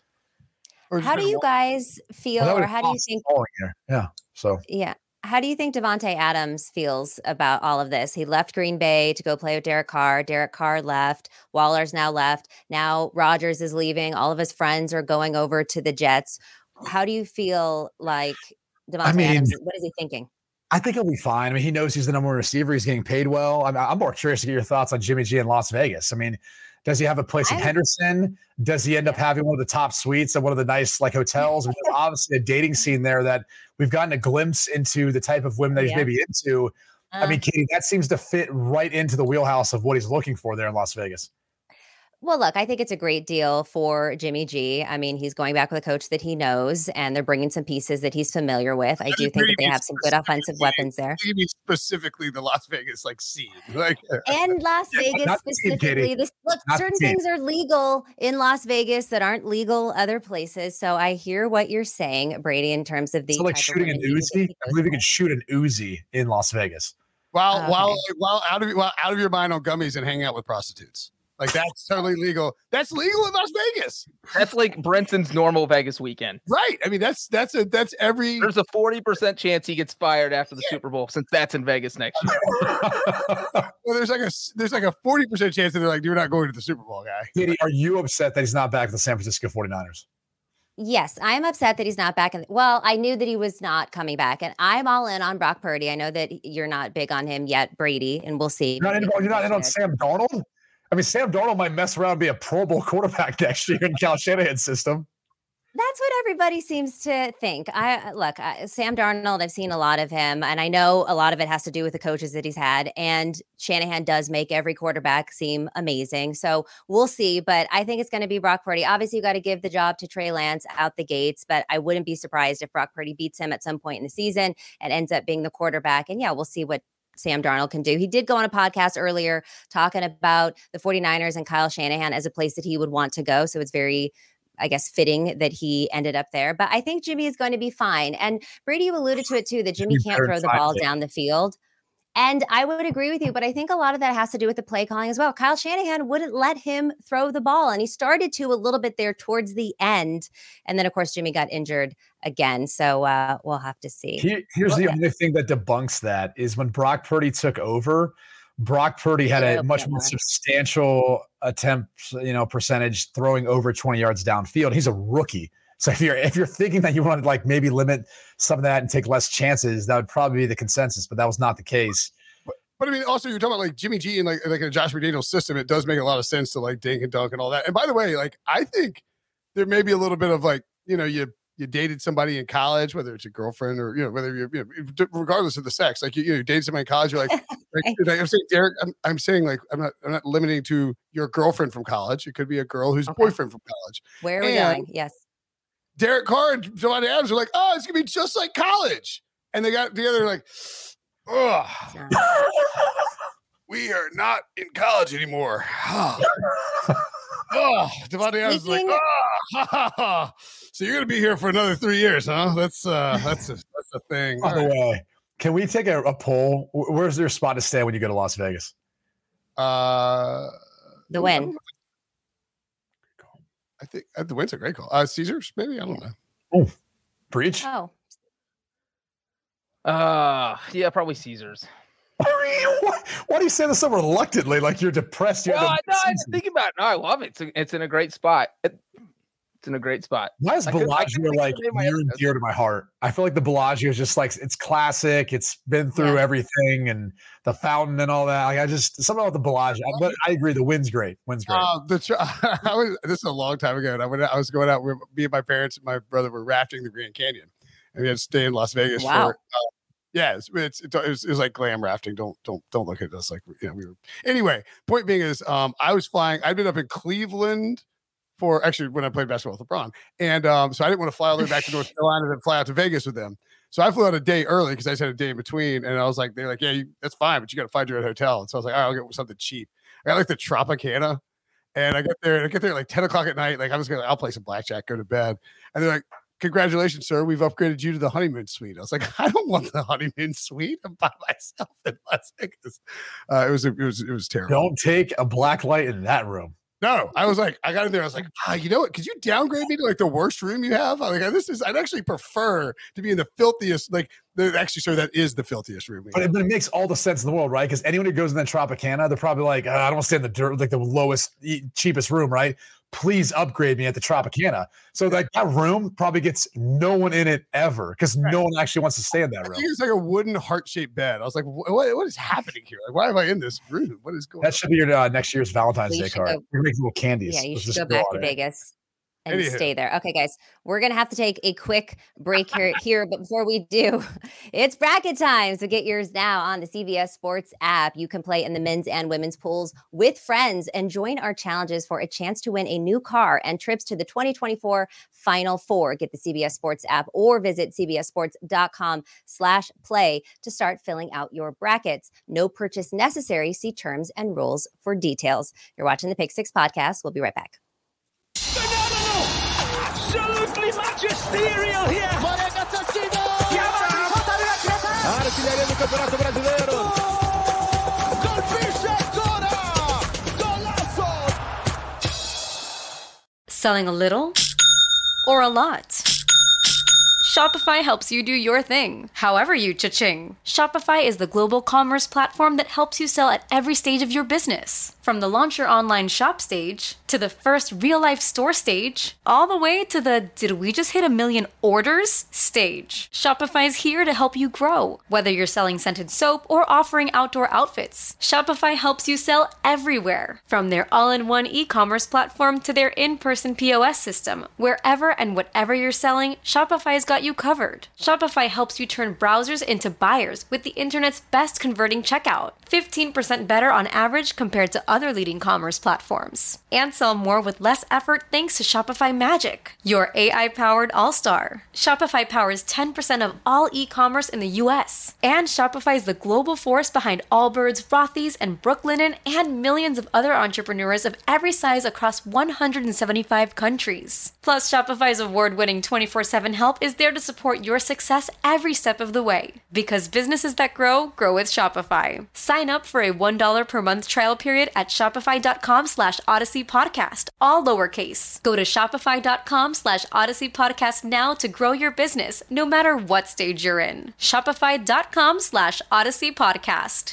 How do you guys feel, well, or how do you think? Yeah. So yeah, how do you think Davante Adams feels about all of this? He left Green Bay to go play with Derek Carr. Derek Carr left. Waller's now left. Now Rodgers is leaving. All of his friends are going over to the Jets. How do you feel like Davante I mean, Adams? What is he thinking? I think he'll be fine. I mean, he knows he's the number one receiver. He's getting paid well. I'm, I'm more curious to get your thoughts on Jimmy G in Las Vegas. I mean, does he have a place in Henderson? Does he end up having one of the top suites at one of the nice like hotels? There's obviously a dating scene there that we've gotten a glimpse into the type of women that he's yeah. maybe into. Uh, I mean, Katie, that seems to fit right into the wheelhouse of what he's looking for there in Las Vegas. Well, look, I think it's a great deal for Jimmy G. I mean, he's going back with a coach that he knows, and they're bringing some pieces that he's familiar with. I do think that they have some good offensive weapons there. You mean specifically the Las Vegas like scene, like and Las Vegas specifically. This, look, not certain things are legal in Las Vegas that aren't legal other places. So I hear what you're saying, Brady, in terms of the so like shooting an Uzi. I believe you can shoot an Uzi in Las Vegas. While okay. while while out of while out of your mind on gummies and hanging out with prostitutes. Like, that's totally legal. That's legal in Las Vegas. That's like Brenson's normal Vegas weekend. Right. I mean, that's that's a that's every. There's a forty percent chance he gets fired after the yeah. Super Bowl, since that's in Vegas next year. Well, there's like a there's like a forty percent chance that they're like, you're not going to the Super Bowl, guy. Katie, are you upset that he's not back with the San Francisco forty-niners? Yes, I'm upset that he's not back. In, well, I knew that he was not coming back, and I'm all in on Brock Purdy. I know that you're not big on him yet, Brady, and we'll see. You're not in, you're not in on Sam Darnold? I mean, Sam Darnold might mess around and be a Pro Bowl quarterback next year in Kyle Shanahan's system. That's what everybody seems to think. I look, uh, Sam Darnold, I've seen a lot of him, and I know a lot of it has to do with the coaches that he's had. And Shanahan does make every quarterback seem amazing. So we'll see. But I think it's going to be Brock Purdy. Obviously, you got to give the job to Trey Lance out the gates. But I wouldn't be surprised if Brock Purdy beats him at some point in the season and ends up being the quarterback. And yeah, we'll see what Sam Darnold can do. He did go on a podcast earlier talking about the forty-niners and Kyle Shanahan as a place that he would want to go. So it's very, I guess, fitting that he ended up there. But I think Jimmy is going to be fine. And Brady, you alluded to it too, that Jimmy can't throw the ball down the field. And I would agree with you, but I think a lot of that has to do with the play calling as well. Kyle Shanahan wouldn't let him throw the ball, and he started to a little bit there towards the end. And then, of course, Jimmy got injured again. So uh, we'll have to see. Here, here's well, the yeah. only thing that debunks that is when Brock Purdy took over, Brock Purdy had a much more substantial attempt, you know, percentage throwing over twenty yards downfield. He's a rookie. So if you're if you're thinking that you want to like maybe limit some of that and take less chances, that would probably be the consensus, but that was not the case. But, but I mean, also you're talking about like Jimmy G and like like a Josh McDaniels system. It does make a lot of sense to like dink and dunk and all that. And by the way, like I think there may be a little bit of like, you know, you you dated somebody in college, whether it's a girlfriend or, you know, whether you're, you know, regardless of the sex, like you, you know, you dated somebody in college, you're like, like, like I'm saying, Derek, I'm, I'm saying like, I'm not, I'm not limiting to your girlfriend from college. It could be a girl who's okay. boyfriend from college. Where are we and, going? Yes. Derek Carr and Davante Adams are like, oh, it's gonna be just like college, and they got together like, oh. we are not in college anymore. Oh, oh Devontae Adams is like, oh, ha, ha, ha. So you're going to be here for another three years, huh? That's uh, that's a, that's a thing. By the way, can we take a, a poll? Where's your spot to stay when you go to Las Vegas? Uh, the Wynn. I think uh, the Wynn's a great call. Uh, Caesars, maybe? I don't know. Oh, Breach? Oh. Uh, yeah, probably Caesars. Why, why do you say this so reluctantly? Like you're depressed? You're well, no, I'm thinking about it. No, I love it. It's, a, it's in a great spot. It, it's in a great spot. Why is Bellagio like near and dear to my heart? I feel like the Bellagio is just like, it's classic. It's been through yeah. everything and the fountain and all that. Like I just, something about the Bellagio. But I agree. The Wynn's great. Wynn's great. Uh, the, I was, this is a long time ago. And I, went, I was going out with me and my parents and my brother were rafting the Grand Canyon. And we had to stay in Las Vegas wow. for, uh, yeah, it's, it's, it was, it was like glam rafting. Don't, don't, don't look at us like, you know, we were, anyway, point being is, um, I was flying, I'd been up in Cleveland for actually when I played basketball with LeBron. And, um, so I didn't want to fly all the way back to North Carolina and fly out to Vegas with them. So I flew out a day early because I just had a day in between. And I was like, they're like, yeah, you, that's fine, but you got to find your own hotel. And so I was like, all right, I'll get something cheap. I got like the Tropicana. And I get there, I get there at like ten o'clock at night. Like I was going to, I'll play some blackjack, go to bed. And they're like, congratulations, sir. We've upgraded you to the honeymoon suite. I was like, I don't want the honeymoon suite. I'm by myself in Las Vegas. Uh, it was, it was, it was terrible. Don't take a black light in that room. No, I was like, I got in there. I was like, ah, you know what? Could you downgrade me to like the worst room you have? I'm like, this is, I'd actually prefer to be in the filthiest, like, the, actually, sir, that is the filthiest room. But it, but it makes all the sense in the world, right? Because anyone who goes in that Tropicana, they're probably like, oh, I don't want to stay in the dirt, like the lowest, cheapest room, right? Please upgrade me at the Tropicana. So like that room probably gets no one in it ever because right. no one actually wants to stay in that room. I think it's like a wooden heart-shaped bed. I was like, what, what is happening here? Like, why am I in this room? What is going on? That should be your uh, next year's Valentine's Day card. You're making little candies. Yeah, you Let's should just go back to it. Vegas. And Anywho. stay there. Okay, guys, we're going to have to take a quick break here, here. But before we do, it's bracket time. So get yours now on the C B S Sports app. You can play in the men's and women's pools with friends and join our challenges for a chance to win a new car and trips to the twenty twenty-four Final Four. Get the C B S Sports app or visit cbssports.com slash play to start filling out your brackets. No purchase necessary. See terms and rules for details. You're watching the Pick Six podcast. We'll be right back. Absolutely magisterial here. Artilharia do Campeonato Brasileiro. Colpisce ancora. Golazo. Selling a little or a lot? Shopify helps you do your thing, however you cha-ching. Shopify is the global commerce platform that helps you sell at every stage of your business. From the launch your online shop stage, to the first real-life store stage, all the way to the did we just hit a million orders stage. Shopify's here to help you grow. Whether you're selling scented soap or offering outdoor outfits, Shopify helps you sell everywhere. From their all-in-one e-commerce platform to their in-person P O S system, wherever and whatever you're selling, Shopify's got you covered. Shopify helps you turn browsers into buyers with the internet's best converting checkout. fifteen percent better on average compared to other leading commerce platforms. And sell more with less effort thanks to Shopify Magic, your A I-powered all-star. Shopify powers ten percent of all e-commerce in the U S. And Shopify is the global force behind Allbirds, Rothy's, and Brooklinen, and millions of other entrepreneurs of every size across one hundred seventy-five countries. Plus, Shopify's award-winning twenty-four seven help is there to support your success every step of the way. Because businesses that grow, grow with Shopify. Sign up for a one dollar per month trial period at shopify.com slash Odyssey Podcast, all lowercase. Go to shopify.com slash Odyssey Podcast now to grow your business, no matter what stage you're in. Shopify.com slash Odyssey Podcast.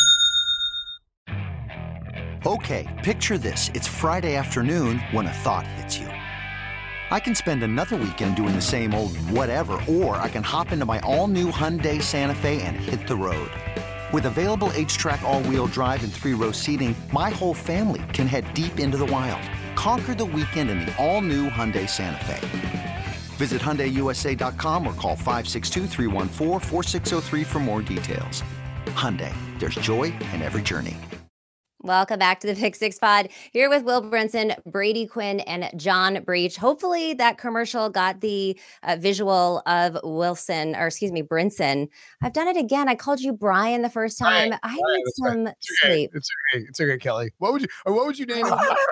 Okay, picture this. It's Friday afternoon when a thought hits you. I can spend another weekend doing the same old whatever, or I can hop into my all-new Hyundai Santa Fe and hit the road. With available H-Track all-wheel drive and three-row seating, my whole family can head deep into the wild. Conquer the weekend in the all-new Hyundai Santa Fe. Visit Hyundai U S A dot com or call five six two, three one four, four six zero three for more details. Hyundai, there's joy in every journey. Welcome back to the Pick Six Pod. Here with Will Brinson, Brady Quinn, and John Breach. Hopefully that commercial got the uh, visual of Wilson, or excuse me, Brinson. I've done it again. I called you Brian the first time. Brian, I Brian, need it's some okay. It's okay. sleep. It's okay. It's okay, Kelly. What would you, or what would you name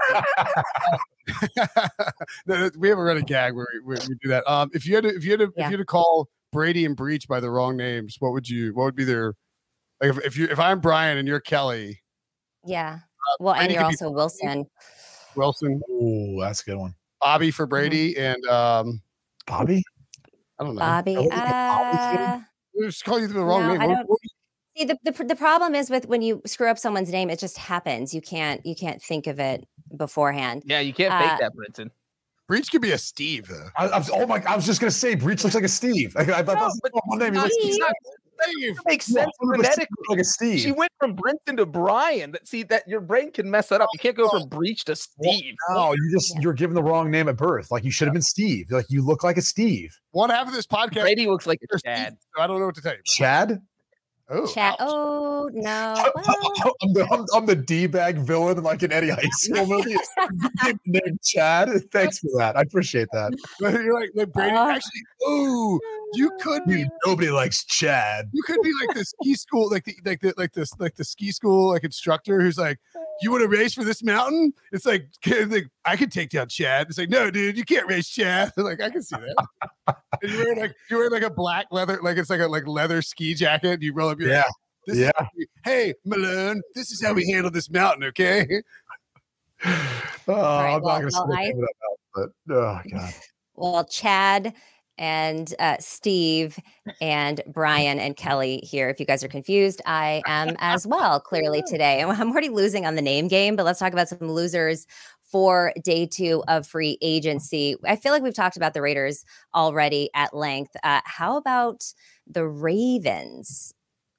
it? We have a running gag where we, we do that. Um, if you had to, if you had to, Yeah. if you had to call Brady and Breach by the wrong names, what would you, what would be their, like if, if you, if I'm Brian and you're Kelly. Yeah. Well, and Brady you're could be also Wilson. Wilson, Ooh, that's a good one. Bobby for Brady, and um, Bobby? I don't know. Bobby. I wouldn't call Uh, We just call you the wrong no, name. I What- don't- what- see, the, the the problem is with when you screw up someone's name, it just happens. You can't you can't think of it beforehand. Yeah, you can't Uh, fake that, Brinson. Breach could be a Steve though. I, I was, oh my! I was just gonna say, Breach looks like a Steve. I, I thought No, that's but one name. He not- looks he's not- Steve. It makes yeah, sense one hundred percent phonetically. like a Steve. She went from Brinson to Brian. That see that your brain can mess that up. You can't go from Breach to Steve. No, you just you're given the wrong name at birth. Like you should have been Steve. Like you look like a Steve. One half of this podcast. Brady looks like a is dad. Steve, so I don't know what to tell you. Chad. Oh, Chat. ouch. Oh no. Well, I'm the, I'm, I'm the D-bag villain in like an Eddie Icefield movie. Named Chad. Thanks for that. I appreciate that. You're like, like Brady. Uh, Actually, ooh, you could be. Dude, nobody likes Chad. You could be like the ski school, like the like the like this like the ski school like instructor who's like, you want to race for this mountain? It's like, like I could take down Chad. It's like, no, dude, you can't race Chad. Like I can see that. And you wear like you wear like a black leather, like it's like a like leather ski jacket. And you roll up your Yeah. This Yeah. Is, hey, Malone, this is how we handle this mountain, okay? Oh, right, I'm well, not going to well, say I- anything about that, but oh god. well, Chad and uh, Steve and Brian and Kelly here. If you guys are confused, I am as well, clearly today. And I'm already losing on the name game, but let's talk about some losers for day two of free agency. I feel like we've talked about the Raiders already at length. Uh, how about the Ravens?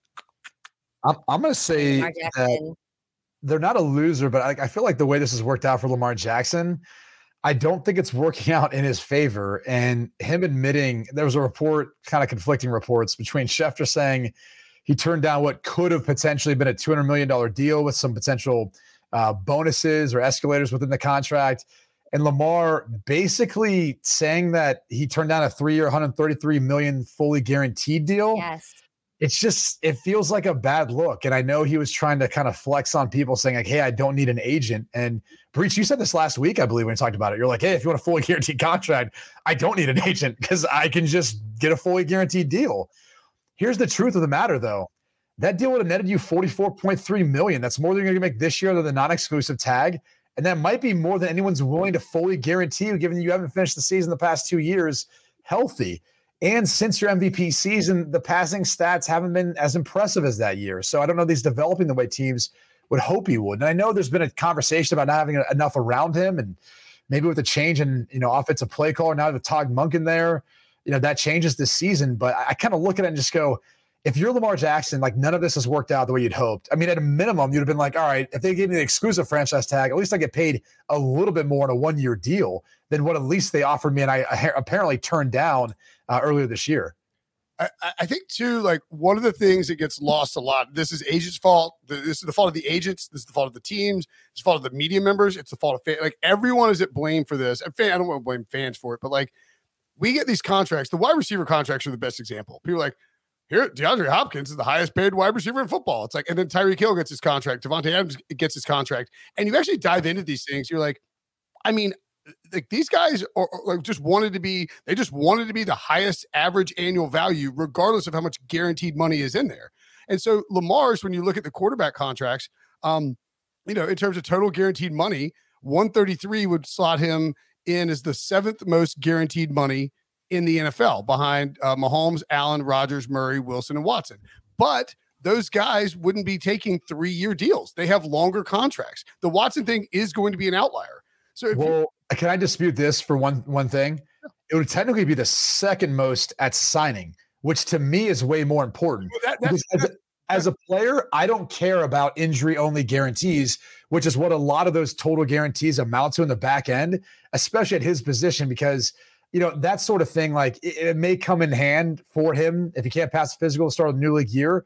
I'm, I'm going to say Lamar that Jackson. they're not a loser, but I, I feel like the way this has worked out for Lamar Jackson, I don't think it's working out in his favor. And him admitting there was a report, kind of conflicting reports between Schefter saying he turned down what could have potentially been a two hundred million dollars deal with some potential uh, bonuses or escalators within the contract. And Lamar basically saying that he turned down a three-year, one hundred thirty-three million dollars fully guaranteed deal. Yes. It's just, it feels like a bad look. And I know he was trying to kind of flex on people saying like, hey, I don't need an agent. And Breach, you said this last week, I believe, when you talked about it. You're like, hey, if you want a fully guaranteed contract, I don't need an agent because I can just get a fully guaranteed deal. Here's the truth of the matter, though. That deal would have netted you forty-four point three million dollars. That's more than you're going to make this year under the non-exclusive tag. And that might be more than anyone's willing to fully guarantee you, given you haven't finished the season the past two years healthy. And since your M V P season, the passing stats haven't been as impressive as that year. So I don't know if he's developing the way teams would hope he would. And I know there's been a conversation about not having enough around him, and maybe with the change in, you know, offensive play caller now with Todd Monken there, you know, that changes this season. But I, I kind of look at it and just go, if you're Lamar Jackson, like none of this has worked out the way you'd hoped. I mean, at a minimum, you'd have been like, all right, if they gave me the exclusive franchise tag, at least I get paid a little bit more on a one-year deal than what at least they offered me, and I, I apparently turned down uh, earlier this year. I, I think too, like one of the things that gets lost a lot. This is agents' fault. This is the fault of the agents. This is the fault of the teams. It's the fault of the media members. It's the fault of fan. Like everyone is at blame for this. And fan, I don't want to blame fans for it, but like we get these contracts. The wide receiver contracts are the best example. People are like, here, DeAndre Hopkins is the highest paid wide receiver in football. It's like, and then Tyreek Hill gets his contract. Devontae Adams gets his contract. And you actually dive into these things. You're like, I mean, like these guys are, are like just wanted to be, they just wanted to be the highest average annual value, regardless of how much guaranteed money is in there. And so Lamar's, when you look at the quarterback contracts, um, you know, in terms of total guaranteed money, one thirty-three would slot him in as the seventh most guaranteed money in the N F L, behind uh, Mahomes, Allen, Rodgers, Murray, Wilson, and Watson. But those guys wouldn't be taking three-year deals. They have longer contracts. The Watson thing is going to be an outlier. So if Well, can I dispute this for one one thing? It would technically be the second most at signing, which to me is way more important. you, that, that's, Because as, a, as a player, I don't care about injury-only guarantees, which is what a lot of those total guarantees amount to in the back end, especially at his position, because you know that sort of thing, like it, it may come in hand for him if he can't pass physical to start a new league year.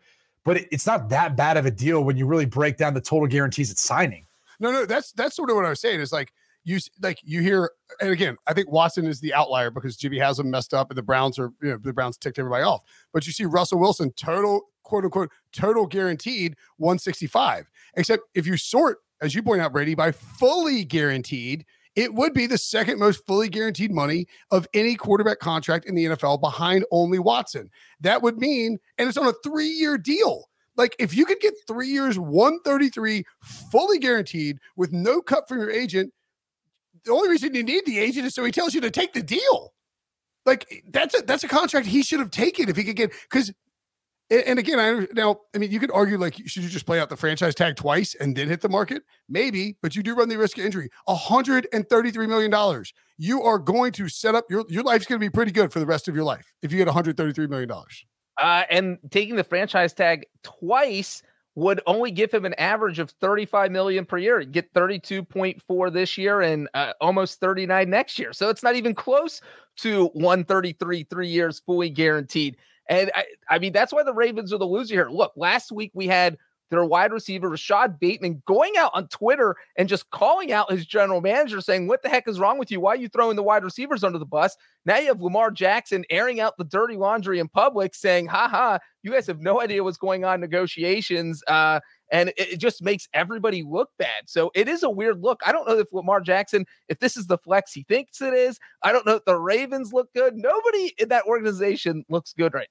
but it, it's not that bad of a deal when you really break down the total guarantees at signing. No, no, that's that's sort of what I was saying. Is like you like you hear, and again, I think Watson is the outlier because Jimmy has him messed up, and the Browns are you know the Browns ticked everybody off. But you see Russell Wilson total quote unquote total guaranteed one sixty-five. Except if you sort, as you point out, Brady, by fully guaranteed, it would be the second most fully guaranteed money of any quarterback contract in the N F L behind only Watson. That would mean, and it's on a three-year deal. Like, if you could get three years, one thirty-three, fully guaranteed with no cut from your agent, the only reason you need the agent is so he tells you to take the deal. Like, that's a that's a contract he should have taken if he could get, because, and again, I now, I mean, you could argue, like, should you just play out the franchise tag twice and then hit the market? Maybe, but you do run the risk of injury. one hundred thirty-three million dollars. You are going to set up, your, your life's going to be pretty good for the rest of your life if you get one hundred thirty-three million dollars. Uh, and taking the franchise tag twice would only give him an average of thirty-five million dollars per year. He'd get thirty-two point four this year and uh, almost thirty-nine next year. So it's not even close to one thirty-three, three years fully guaranteed. And I, I mean, that's why the Ravens are the loser here. Look, last week we had their wide receiver, Rashad Bateman, going out on Twitter and just calling out his general manager saying, what the heck is wrong with you? Why are you throwing the wide receivers under the bus? Now you have Lamar Jackson airing out the dirty laundry in public saying, ha ha, you guys have no idea what's going on in negotiations. Uh, and it, it just makes everybody look bad. So it is a weird look. I don't know if Lamar Jackson, if this is the flex he thinks it is. I don't know if the Ravens look good. Nobody in that organization looks good right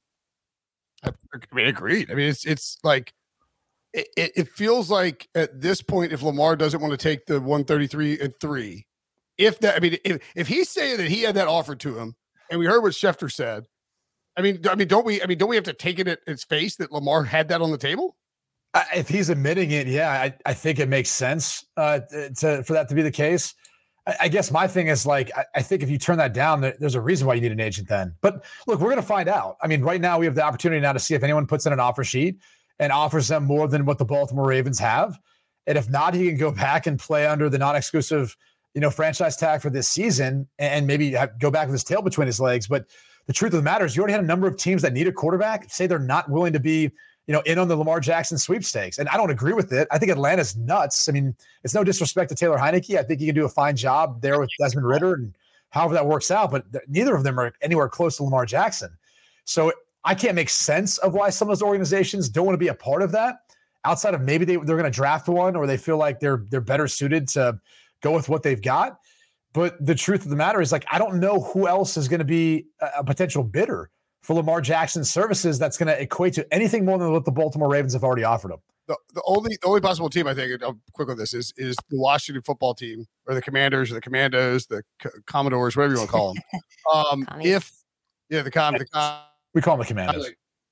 now. I, I mean, agreed. I mean, it's it's like, It, it feels like at this point, if Lamar doesn't want to take the one thirty-three and three, if that, I mean, if, if he's saying that he had that offered to him, and we heard what Schefter said, I mean, I mean, don't we, I mean, don't we have to take it at its face that Lamar had that on the table? Uh, if he's admitting it, yeah, I, I think it makes sense uh, to, for that to be the case. I, I guess my thing is like, I, I think if you turn that down, there, there's a reason why you need an agent then. But look, we're going to find out. I mean, right now we have the opportunity now to see if anyone puts in an offer sheet and offers them more than what the Baltimore Ravens have. And if not, he can go back and play under the non-exclusive, you know, franchise tag for this season and maybe have, go back with his tail between his legs. But the truth of the matter is you already had a number of teams that need a quarterback say they're not willing to be, you know, in on the Lamar Jackson sweepstakes. And I don't agree with it. I think Atlanta's nuts. I mean, it's no disrespect to Taylor Heineke. I think he can do a fine job there with Desmond Ridder and however that works out, but th- neither of them are anywhere close to Lamar Jackson. So I can't make sense of why some of those organizations don't want to be a part of that outside of maybe they, they're going to draft one or they feel like they're they're better suited to go with what they've got. But the truth of the matter is, like, I don't know who else is going to be a, a potential bidder for Lamar Jackson's services that's going to equate to anything more than what the Baltimore Ravens have already offered him. The, the only the only possible team I think, I'm quick on this, is is the Washington football team or the Commanders or the Commandos, the C- Commodores, whatever you want to call them. Um, if, yeah, the Com, the Com. We call them the Commandos.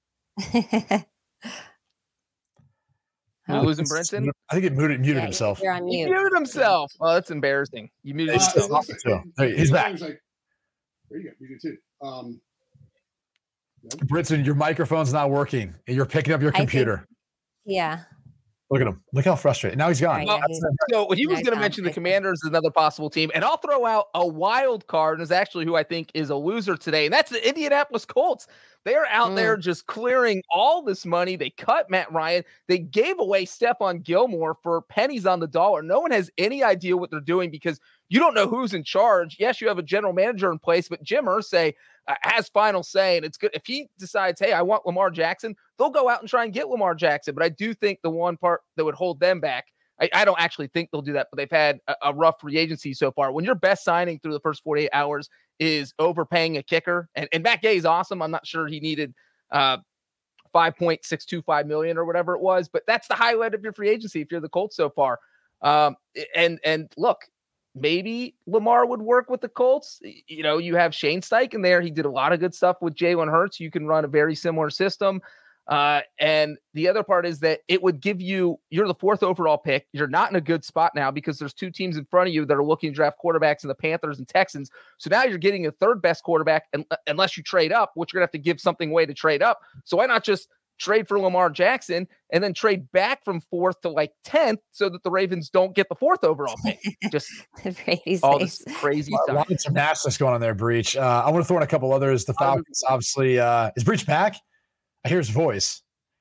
We're losing Brinson? I think he muted, muted Yeah, himself. You're on He mute. muted himself. Oh, that's embarrassing. You muted It's yourself. still- Hey, he's back. Like, there you go. You do too. Um, Brinson, your microphone's not working. You're picking up your I think- computer. Yeah. Look at him. Look how frustrated. Now he's gone. Right, yeah, he's- So he was Nice going to job. mention the Commanders as another possible team, and I'll throw out a wild card, and is actually who I think is a loser today, and that's the Indianapolis Colts. They are out Mm. there just clearing all this money. They cut Matt Ryan. They gave away Stephon Gilmore for pennies on the dollar. No one has any idea what they're doing because you don't know who's in charge. Yes, you have a general manager in place, but Jim Irsay uh, has final say, and it's good if he decides, hey, I want Lamar Jackson, they'll go out and try and get Lamar Jackson. But I do think the one part that would hold them back, I, I don't actually think they'll do that, but they've had a, a rough free agency so far. When your best signing through the first forty-eight hours is overpaying a kicker, and, and Matt Gay is awesome. I'm not sure he needed uh, five point six two five million or whatever it was, but that's the highlight of your free agency if you're the Colts so far. Um, and and look, maybe Lamar would work with the Colts. You know, you have Shane Steichen there. He did a lot of good stuff with Jalen Hurts. You can run a very similar system. Uh, and the other part is that it would give you, you're the fourth overall pick. You're not in a good spot now because there's two teams in front of you that are looking to draft quarterbacks in the Panthers and Texans. So now you're getting a third best quarterback and, unless you trade up, which you're going to have to give something away to trade up. So why not just trade for Lamar Jackson and then trade back from fourth to like tenth so that the Ravens don't get the fourth overall pick? Just Brady's all face. this crazy A stuff. lot of gymnastics going on there, Breach. Uh, I want to throw in a couple others. The Falcons, obviously, uh, is Breach back? I hear his voice.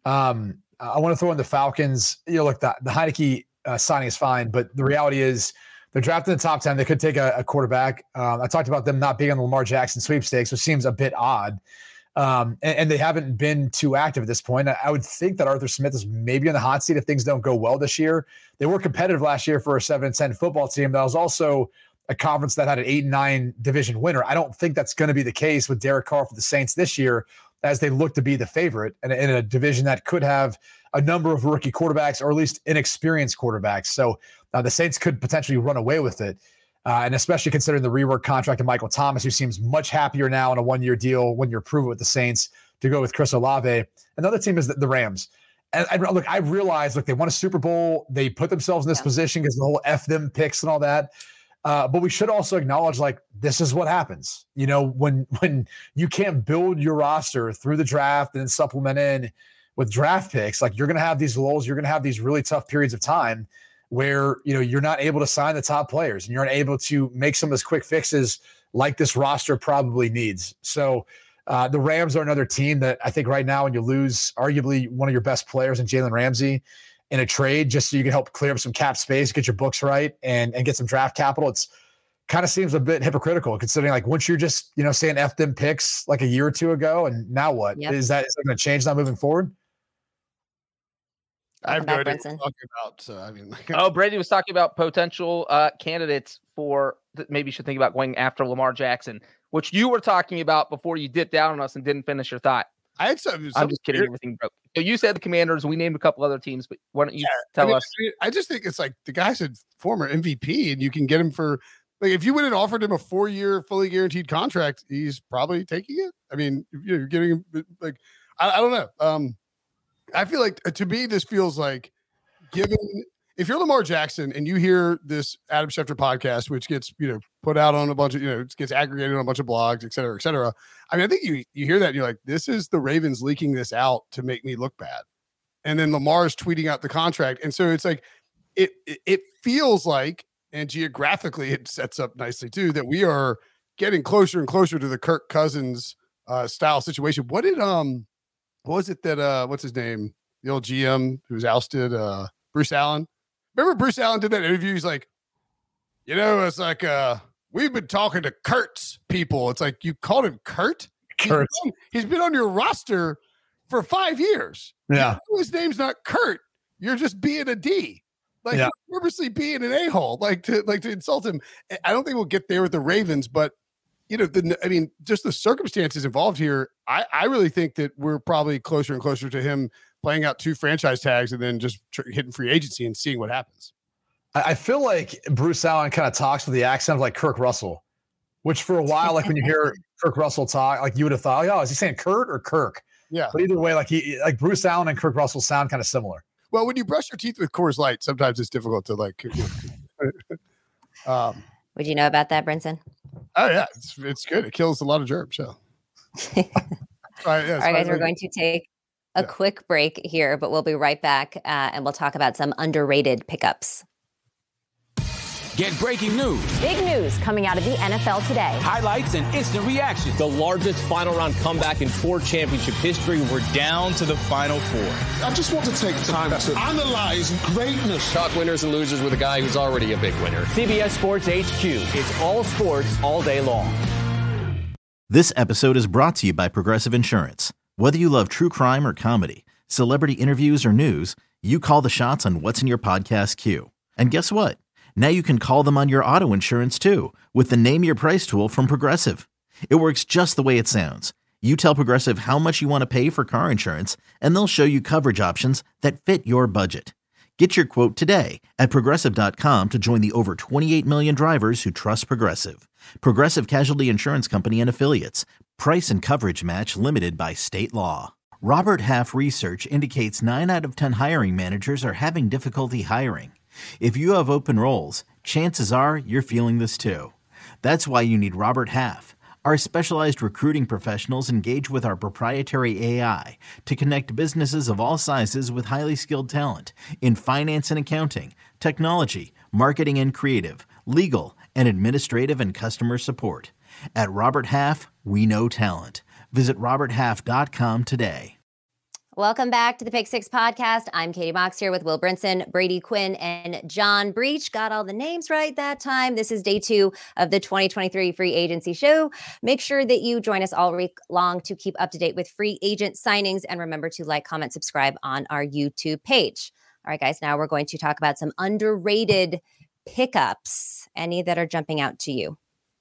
Um, I want to throw in the Falcons. You know, look, the, the Heineke uh, signing is fine, but the reality is they're drafted in the top ten. They could take a, a quarterback. Um, I talked about them not being on the Lamar Jackson sweepstakes, which seems a bit odd. Um, and, and they haven't been too active at this point. I, I would think that Arthur Smith is maybe on the hot seat if things don't go well this year. They were competitive last year for a seven and ten football team. That was also a conference that had an eight and nine division winner. I don't think that's going to be the case with Derek Carr for the Saints this year, as they look to be the favorite in a, in a division that could have a number of rookie quarterbacks, or at least inexperienced quarterbacks. So uh, the Saints could potentially run away with it. Uh, and especially considering the rework contract of Michael Thomas, who seems much happier now on a one-year deal when you're proven with the Saints to go with Chris Olave. Another team is the, the Rams. And I, look, I realize, look, they won a Super Bowl. They put themselves in this yeah. position because the whole F them picks and all that. Uh, but we should also acknowledge, like, this is what happens. You know, when when you can't build your roster through the draft and then supplement in with draft picks, like, you're going to have these lulls. You're going to have these really tough periods of time where, you know, you're not able to sign the top players and you're not able to make some of those quick fixes like this roster probably needs. So uh, the Rams are another team that I think right now, when you lose arguably one of your best players in Jalen Ramsey in a trade, just so you can help clear up some cap space, get your books right, and, and get some draft capital, it's kind of seems a bit hypocritical considering, like, once you're just, you know, saying F them picks like a year or two ago, and now what? Yep. Is that, is that going to change now moving forward? I have no idea what you're talking about. So, I mean, like, oh, Brady was talking about potential uh, candidates for that maybe you should think about going after Lamar Jackson, which you were talking about before you dipped down on us and didn't finish your thought. I had some. I'm just kidding. Weird. Everything broke. So you said the Commanders. We named a couple other teams, but why don't you yeah, tell I mean, us? I, mean, I just think it's like the guy said former M V P, and you can get him for, like, if you went and offered him a four-year fully guaranteed contract, he's probably taking it. I mean, you're getting him, like, I, I don't know. Um, I feel like to me this feels like, given if you're Lamar Jackson and you hear this Adam Schefter podcast, which gets, you know, put out on a bunch of, you know, it gets aggregated on a bunch of blogs, et cetera, et cetera. I mean, I think you you hear that and you're like, this is the Ravens leaking this out to make me look bad. And then Lamar's tweeting out the contract. And so it's like, it it, it feels like, and geographically it sets up nicely too, that we are getting closer and closer to the Kirk Cousins uh, style situation. What did, um, what was it that, uh, what's his name? The old G M who was ousted, uh, Bruce Allen. Remember Bruce Allen did that interview? He's like, you know, it's like, uh, we've been talking to Kurt's people. It's like, you called him Kurt? Kurt. He's been, he's been on your roster for five years. Yeah. You know his name's not Kurt. You're just being a D. Like, yeah. You're purposely being an a-hole, like to like to insult him. I don't think we'll get there with the Ravens, but, you know, the, I mean, just the circumstances involved here, I, I really think that we're probably closer and closer to him playing out two franchise tags and then just tr- hitting free agency and seeing what happens. I feel like Bruce Allen kind of talks with the accent of like Kirk Russell, which for a while, like when you hear Kirk Russell talk, like you would have thought, oh, is he saying Kurt or Kirk? Yeah. But either way, like he, like Bruce Allen and Kirk Russell sound kind of similar. Well, when you brush your teeth with Coors Light, sometimes it's difficult to like. You know, um, Would you know about that, Brinson? Oh yeah, it's it's good. It kills a lot of germs. So. All right, yeah, All right guys, we're going to take a yeah. quick break here, but we'll be right back, uh, and we'll talk about some underrated pickups. Get breaking news. Big news coming out of the N F L today. Highlights and instant reaction. The largest final round comeback in Ford championship history. We're down to the final four. I just want to take time to analyze greatness. Talk winners and losers with a guy who's already a big winner. C B S Sports H Q. It's all sports all day long. This episode is brought to you by Progressive Insurance. Whether you love true crime or comedy, celebrity interviews or news, you call the shots on what's in your podcast queue. And guess what? Now you can call them on your auto insurance too with the Name Your Price tool from Progressive. It works just the way it sounds. You tell Progressive how much you want to pay for car insurance, and they'll show you coverage options that fit your budget. Get your quote today at Progressive dot com to join the over twenty-eight million drivers who trust Progressive. Progressive Casualty Insurance Company and Affiliates. Price and coverage match limited by state law. Robert Half research indicates nine out of ten hiring managers are having difficulty hiring. If you have open roles, chances are you're feeling this too. That's why you need Robert Half. Our specialized recruiting professionals engage with our proprietary A I to connect businesses of all sizes with highly skilled talent in finance and accounting, technology, marketing and creative, legal, and administrative and customer support. At Robert Half, we know talent. Visit robert half dot com today. Welcome back to the Pick Six podcast. I'm Katie Mox here with Will Brinson, Brady Quinn, and John Breach. Got all the names right that time. This is day two of the twenty twenty-three free agency show. Make sure that you join us all week long to keep up to date with free agent signings. And remember to like, comment, subscribe on our YouTube page. All right, guys, now we're going to talk about some underrated pickups. Any that are jumping out to you?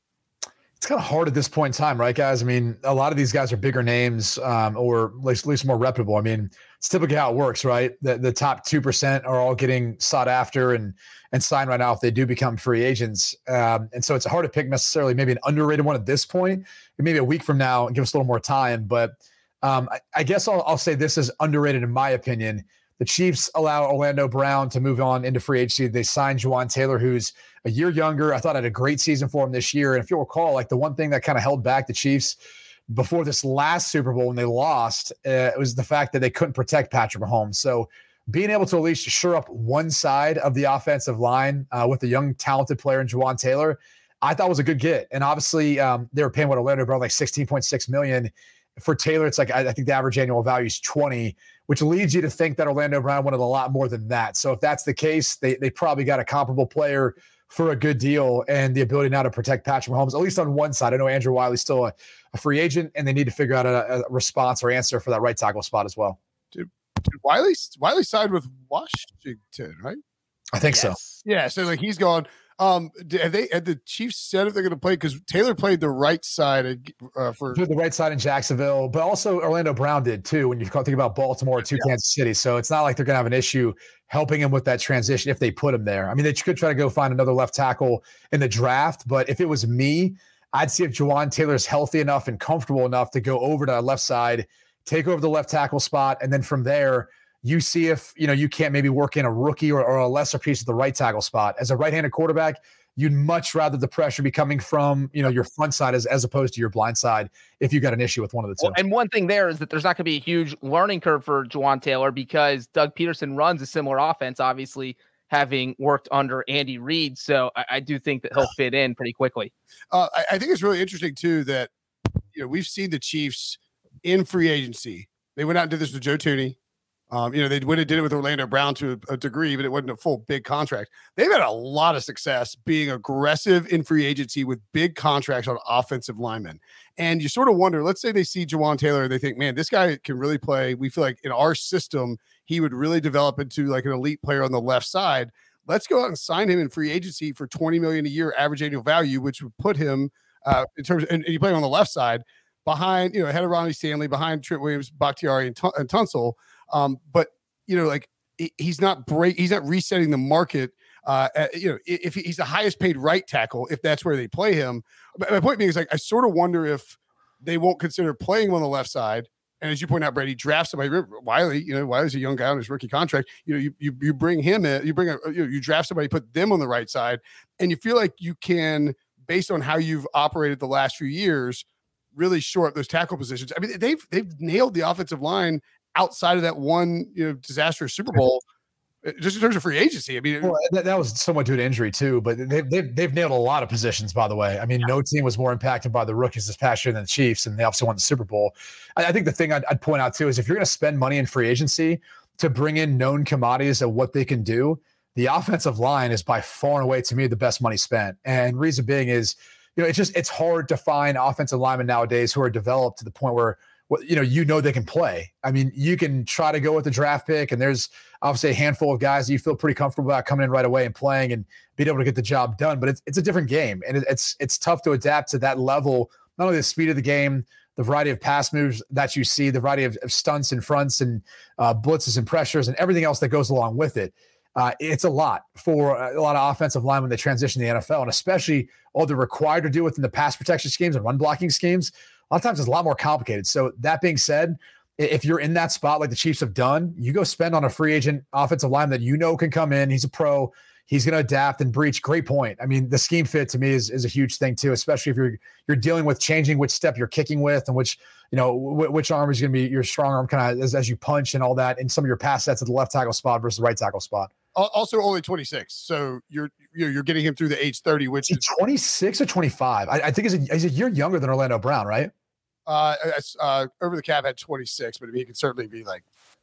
It's kind of hard at this point in time, right, guys? I mean, a lot of these guys are bigger names um, or at least, at least more reputable. I mean, it's typically how it works, right? The, the top two percent are all getting sought after and and signed right now if they do become free agents. Um, and so it's hard to pick necessarily maybe an underrated one at this point. Maybe a week from now, give us a little more time. But um, I, I guess I'll, I'll say this is underrated in my opinion. The Chiefs allow Orlando Brown to move on into free agency. They signed Jawaan Taylor, who's a year younger. I thought had a great season for him this year. And if you'll recall, like the one thing that kind of held back the Chiefs before this last Super Bowl when they lost, uh, it was the fact that they couldn't protect Patrick Mahomes. So being able to at least shore up one side of the offensive line uh, with a young, talented player in Jawaan Taylor, I thought was a good get. And obviously um, they were paying what Orlando Brown like sixteen point six million dollars. For Taylor, it's like I, I think the average annual value is twenty, which leads you to think that Orlando Brown wanted a lot more than that. So if that's the case, they they probably got a comparable player for a good deal and the ability now to protect Patrick Mahomes, at least on one side. I know Andrew Wiley's still a, a free agent, and they need to figure out a, a response or answer for that right tackle spot as well. Dude, dude Wiley, Wiley signed with Washington, right? I think yes. so. Yeah, so like he's gone. Um, have they had the Chiefs said if they're going to play because Taylor played the right side uh, for the right side in Jacksonville, but also Orlando Brown did too. When you think about Baltimore to yeah. Kansas City, so it's not like they're going to have an issue helping him with that transition if they put him there. I mean, they could try to go find another left tackle in the draft, but if it was me, I'd see if Jawaan Taylor's healthy enough and comfortable enough to go over to the left side, take over the left tackle spot, and then from there. You see if, you know, you can't maybe work in a rookie or, or a lesser piece of the right tackle spot. As a right-handed quarterback, you'd much rather the pressure be coming from, you know, your front side as, as opposed to your blind side if you got an issue with one of the two. Well, and one thing there is that there's not going to be a huge learning curve for Jawaan Taylor because Doug Peterson runs a similar offense, obviously having worked under Andy Reid. So I, I do think that he'll fit in pretty quickly. Uh, I, I think it's really interesting, too, that, you know, we've seen the Chiefs in free agency. They went out and did this with Joe Thuney. Um, you know, they would have did it with Orlando Brown to a, a degree, but it wasn't a full big contract. They've had a lot of success being aggressive in free agency with big contracts on offensive linemen. And you sort of wonder, let's say they see Jawaan Taylor and they think, man, this guy can really play. We feel like in our system, he would really develop into like an elite player on the left side. Let's go out and sign him in free agency for twenty million dollars a year average annual value, which would put him uh, in terms of, and, and you play on the left side behind, you know, ahead of Ronnie Stanley, behind Trent Williams, Bakhtiari, and, T- and Tunsil. Um, but you know, like he's not break, he's not resetting the market. Uh, at, you know, if he's the highest paid right tackle, if that's where they play him. But my point being is like I sort of wonder if they won't consider playing him on the left side. And as you point out, Brady, draft somebody. Wiley, you know, Wiley's a young guy on his rookie contract. You know, you you, you bring him in, you bring a, you, know, you draft somebody, put them on the right side, and you feel like you can, based on how you've operated the last few years, really shore up those tackle positions. I mean, they've they've nailed the offensive line outside of that one, you know, disastrous Super Bowl, just in terms of free agency. I mean, well, that, that was somewhat due to injury too, but they've, they've, they've nailed a lot of positions, by the way. I mean, yeah. no team was more impacted by the rookies this past year than the Chiefs, and they obviously won the Super Bowl. I, I think the thing I'd, I'd point out too is if you're going to spend money in free agency to bring in known commodities of what they can do, the offensive line is by far and away, to me, the best money spent. And reason being is, you know, it's just, it's hard to find offensive linemen nowadays who are developed to the point where, well, you know, you know they can play. I mean, you can try to go with the draft pick, and there's obviously a handful of guys that you feel pretty comfortable about coming in right away and playing and being able to get the job done. But it's it's a different game, and it's it's tough to adapt to that level. Not only the speed of the game, the variety of pass moves that you see, the variety of, of stunts and fronts and uh, blitzes and pressures and everything else that goes along with it. Uh, it's a lot for a lot of offensive linemen when they transition to the N F L, and especially all they're required to do within the pass protection schemes and run blocking schemes. A lot of times it's a lot more complicated. So that being said, if you're in that spot like the Chiefs have done, you go spend on a free agent offensive lineman that you know can come in. He's a pro. He's going to adapt and breach. Great point. I mean, the scheme fit to me is, is a huge thing too, especially if you're you're dealing with changing which step you're kicking with and which, you know, w- which arm is going to be your strong arm kind of as, as you punch and all that, and some of your pass sets at the left tackle spot versus the right tackle spot. Also only twenty-six. So you're you're, you're getting him through the age thirty, which is twenty-six or twenty-five. I, I think he's a, he's a year younger than Orlando Brown, right? Uh, uh, over the cap at twenty-six, but I mean, he could certainly be like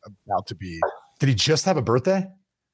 about to be. Did he just have a birthday?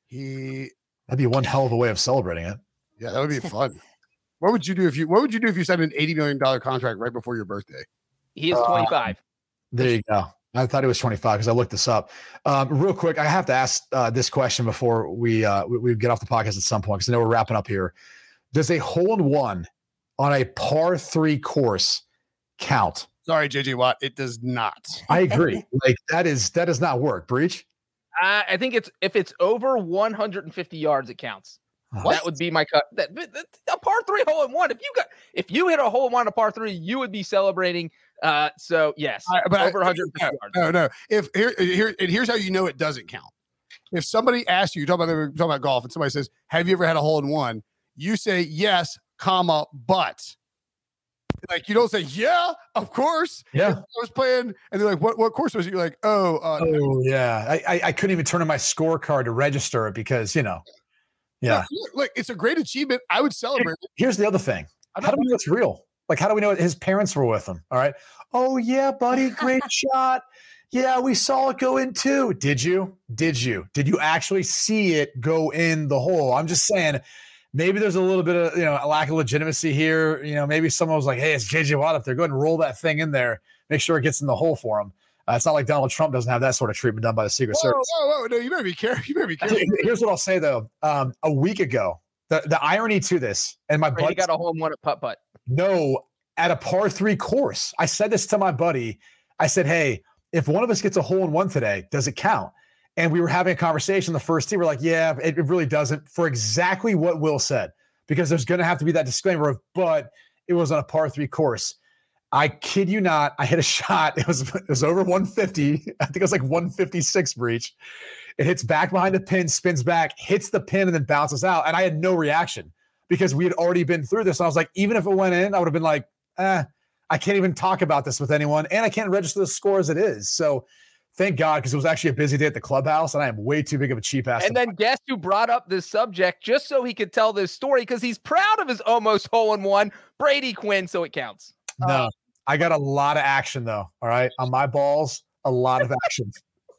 He That'd be one hell of a way of celebrating it. Yeah, that would be fun. What would you do if you What would you do if you signed an eighty million dollars contract right before your birthday? He is twenty-five. Uh, there you go. I thought he was twenty-five because I looked this up. Um, real quick, I have to ask uh, this question before we, uh, we we get off the podcast at some point because I know we're wrapping up here. Does a hole in one on a par three course count? Sorry, J J Watt, it does not. I agree. Like that is that does not work. Breach. Uh, I think it's if it's over one hundred fifty yards, it counts. What? That would be my cut. That, that, a par three hole in one. If you got if you hit a hole in one on a par three, you would be celebrating. Uh, so yes, I, but over I, one hundred fifty no, yards. No, no. If here, here, and here's how you know it doesn't count. If somebody asks you, you talk about talking about golf, and somebody says, "Have you ever had a hole in one?" You say yes, comma, but. Like you don't say, yeah, of course. Yeah, I was playing, and they're like, "What? What course was it?" You're like, "Oh, uh, oh yeah." I, I I couldn't even turn on my scorecard to register it because you know, yeah. Look, look, it's a great achievement. I would celebrate. Here's the other thing: how do we know it's real? Like, how do we know his parents were with him? All right. Oh yeah, buddy, great shot. Yeah, we saw it go in too. Did you? Did you? Did you actually see it go in the hole? I'm just saying. Maybe there's a little bit of, you know, a lack of legitimacy here. You know, maybe someone was like, hey, it's J J Watt up there. Go ahead and roll that thing in there. Make sure it gets in the hole for him. Uh, it's not like Donald Trump doesn't have that sort of treatment done by the Secret whoa, Service. Whoa, whoa, no, you better be careful. You better be careful. Here's what I'll say, though. Um, a week ago, the, the irony to this, and my buddy got a hole in one at putt-putt. No, at a par three course. I said this to my buddy. I said, hey, if one of us gets a hole in one today, does it count? And we were having a conversation the first team. We're like, yeah, it, it really doesn't, for exactly what Will said. Because there's going to have to be that disclaimer of, but it was on a par three course. I kid you not. I hit a shot. It was it was over one fifty. I think it was like one fifty-six Breach. It hits back behind the pin, spins back, hits the pin, and then bounces out. And I had no reaction because we had already been through this. And I was like, even if it went in, I would have been like, eh, I can't even talk about this with anyone. And I can't register the score as it is. So thank God, because it was actually a busy day at the clubhouse, and I am way too big of a cheap ass. And then guess who brought up this subject just so he could tell this story because he's proud of his almost hole in one, Brady Quinn, so it counts. No, uh, I got a lot of action, though, all right? On my balls, a lot of action.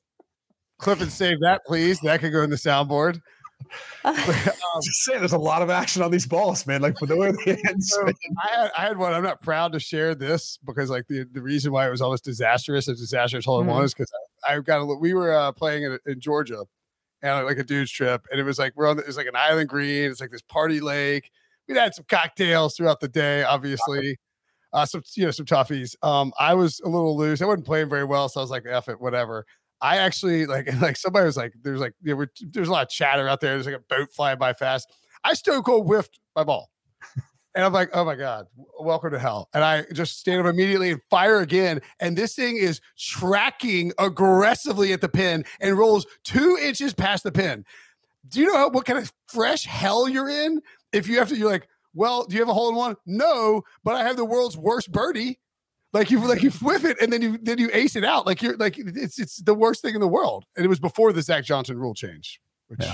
Clip and save that, please. That could go in the soundboard. um, just saying, there's a lot of action on these balls, man. Like for the way they end. So I had, I had one. I'm not proud to share this because, like, the, the reason why it was almost disastrous, a disastrous hole in one, is because I, I got a. We were uh, playing in, in Georgia, and like a dude's trip, and it was like we're on. The, it was like an island green. It's like this party lake. We'd had some cocktails throughout the day, obviously. Uh, some you know some toughies. Um, I was a little loose. I wasn't playing very well, so I was like, "F it, whatever." I actually like like somebody was like, there's like there were there's a lot of chatter out there. There's like a boat flying by fast. I stone cold whiffed my ball, and I'm like, oh my god, welcome to hell. And I just stand up immediately and fire again. And this thing is tracking aggressively at the pin and rolls two inches past the pin. Do you know how, what kind of fresh hell you're in if you have to? You're like, well, do you have a hole in one? No, but I have the world's worst birdie. Like you, like you whiff it, and then you then you ace it out. Like you're like it's it's the worst thing in the world. And it was before the Zach Johnson rule change. Which, yeah.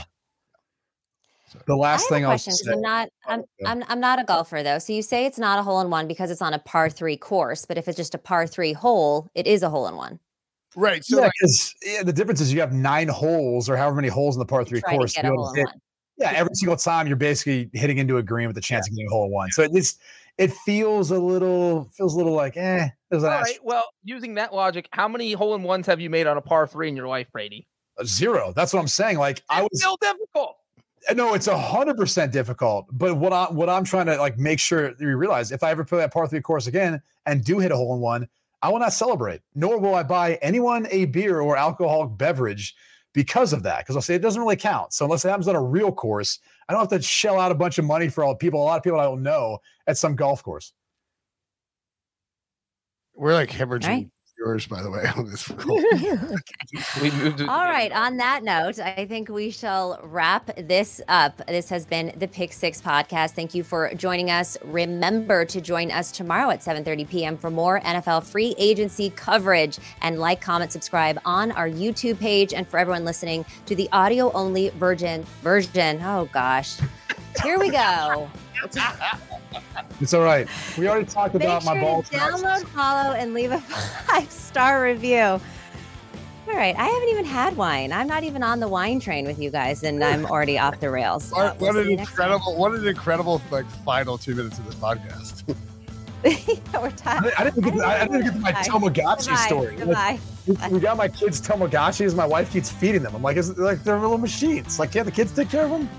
So. The last thing I'll say. I'm not I'm, I'm I'm not a golfer though. So you say it's not a hole in one because it's on a par three course, but if it's just a par three hole, it is a hole in one. Right. So yeah, because like, yeah, the difference is you have nine holes or however many holes in the par three course. To get a hole in one. Yeah, every single time you're basically hitting into a green with the chance yeah. of getting a hole in one. So it's it feels a little feels a little like eh. All right. Well, using that logic, how many hole in ones have you made on a par three in your life, Brady? Zero. That's what I'm saying. Like it's I was still difficult. No, it's a hundred percent difficult. But what I what I'm trying to like make sure you realize, if I ever play that par three course again and do hit a hole in one, I will not celebrate. Nor will I buy anyone a beer or alcoholic beverage because of that. Because I'll say it doesn't really count. So unless it happens on a real course, I don't have to shell out a bunch of money for all people. A lot of people I don't know at some golf course. We're like hemorrhaging right. viewers, by the way, on this. Okay. We moved All right. On that note, I think we shall wrap this up. This has been the Pick Six podcast. Thank you for joining us. Remember to join us tomorrow at seven thirty p.m. for more N F L free agency coverage. And like, comment, subscribe on our YouTube page. And for everyone listening to the audio only version, version. Oh gosh, here we go. It's all right. We already talked Make about sure my balls. To download, follow, and leave a five-star review. All right. I haven't even had wine. I'm not even on the wine train with you guys, and I'm already off the rails. So what, we'll what an incredible, what an incredible like final two minutes of this podcast. We're tired. I, I didn't get, to, I didn't get to my Tamagotchi Goodbye. story. Goodbye. Like, we got my kids Tamagotchis. My wife keeps feeding them. I'm like, it's like they're little machines. Like, can't the kids take care of them?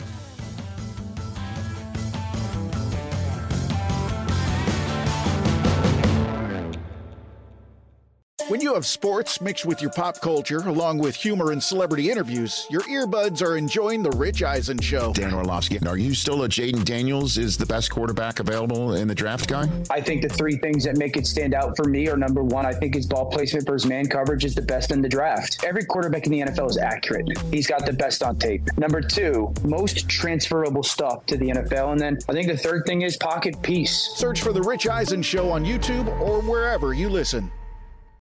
When you have sports mixed with your pop culture, along with humor and celebrity interviews, your earbuds are enjoying The Rich Eisen Show. Dan Orlovsky, are you still a Jaden Daniels is the best quarterback available in the draft guy? I think the three things that make it stand out for me are, number one, I think his ball placement versus man coverage is the best in the draft. Every quarterback in the N F L is accurate. He's got the best on tape. Number two, most transferable stuff to the N F L. And then I think the third thing is pocket peace. Search for The Rich Eisen Show on YouTube or wherever you listen.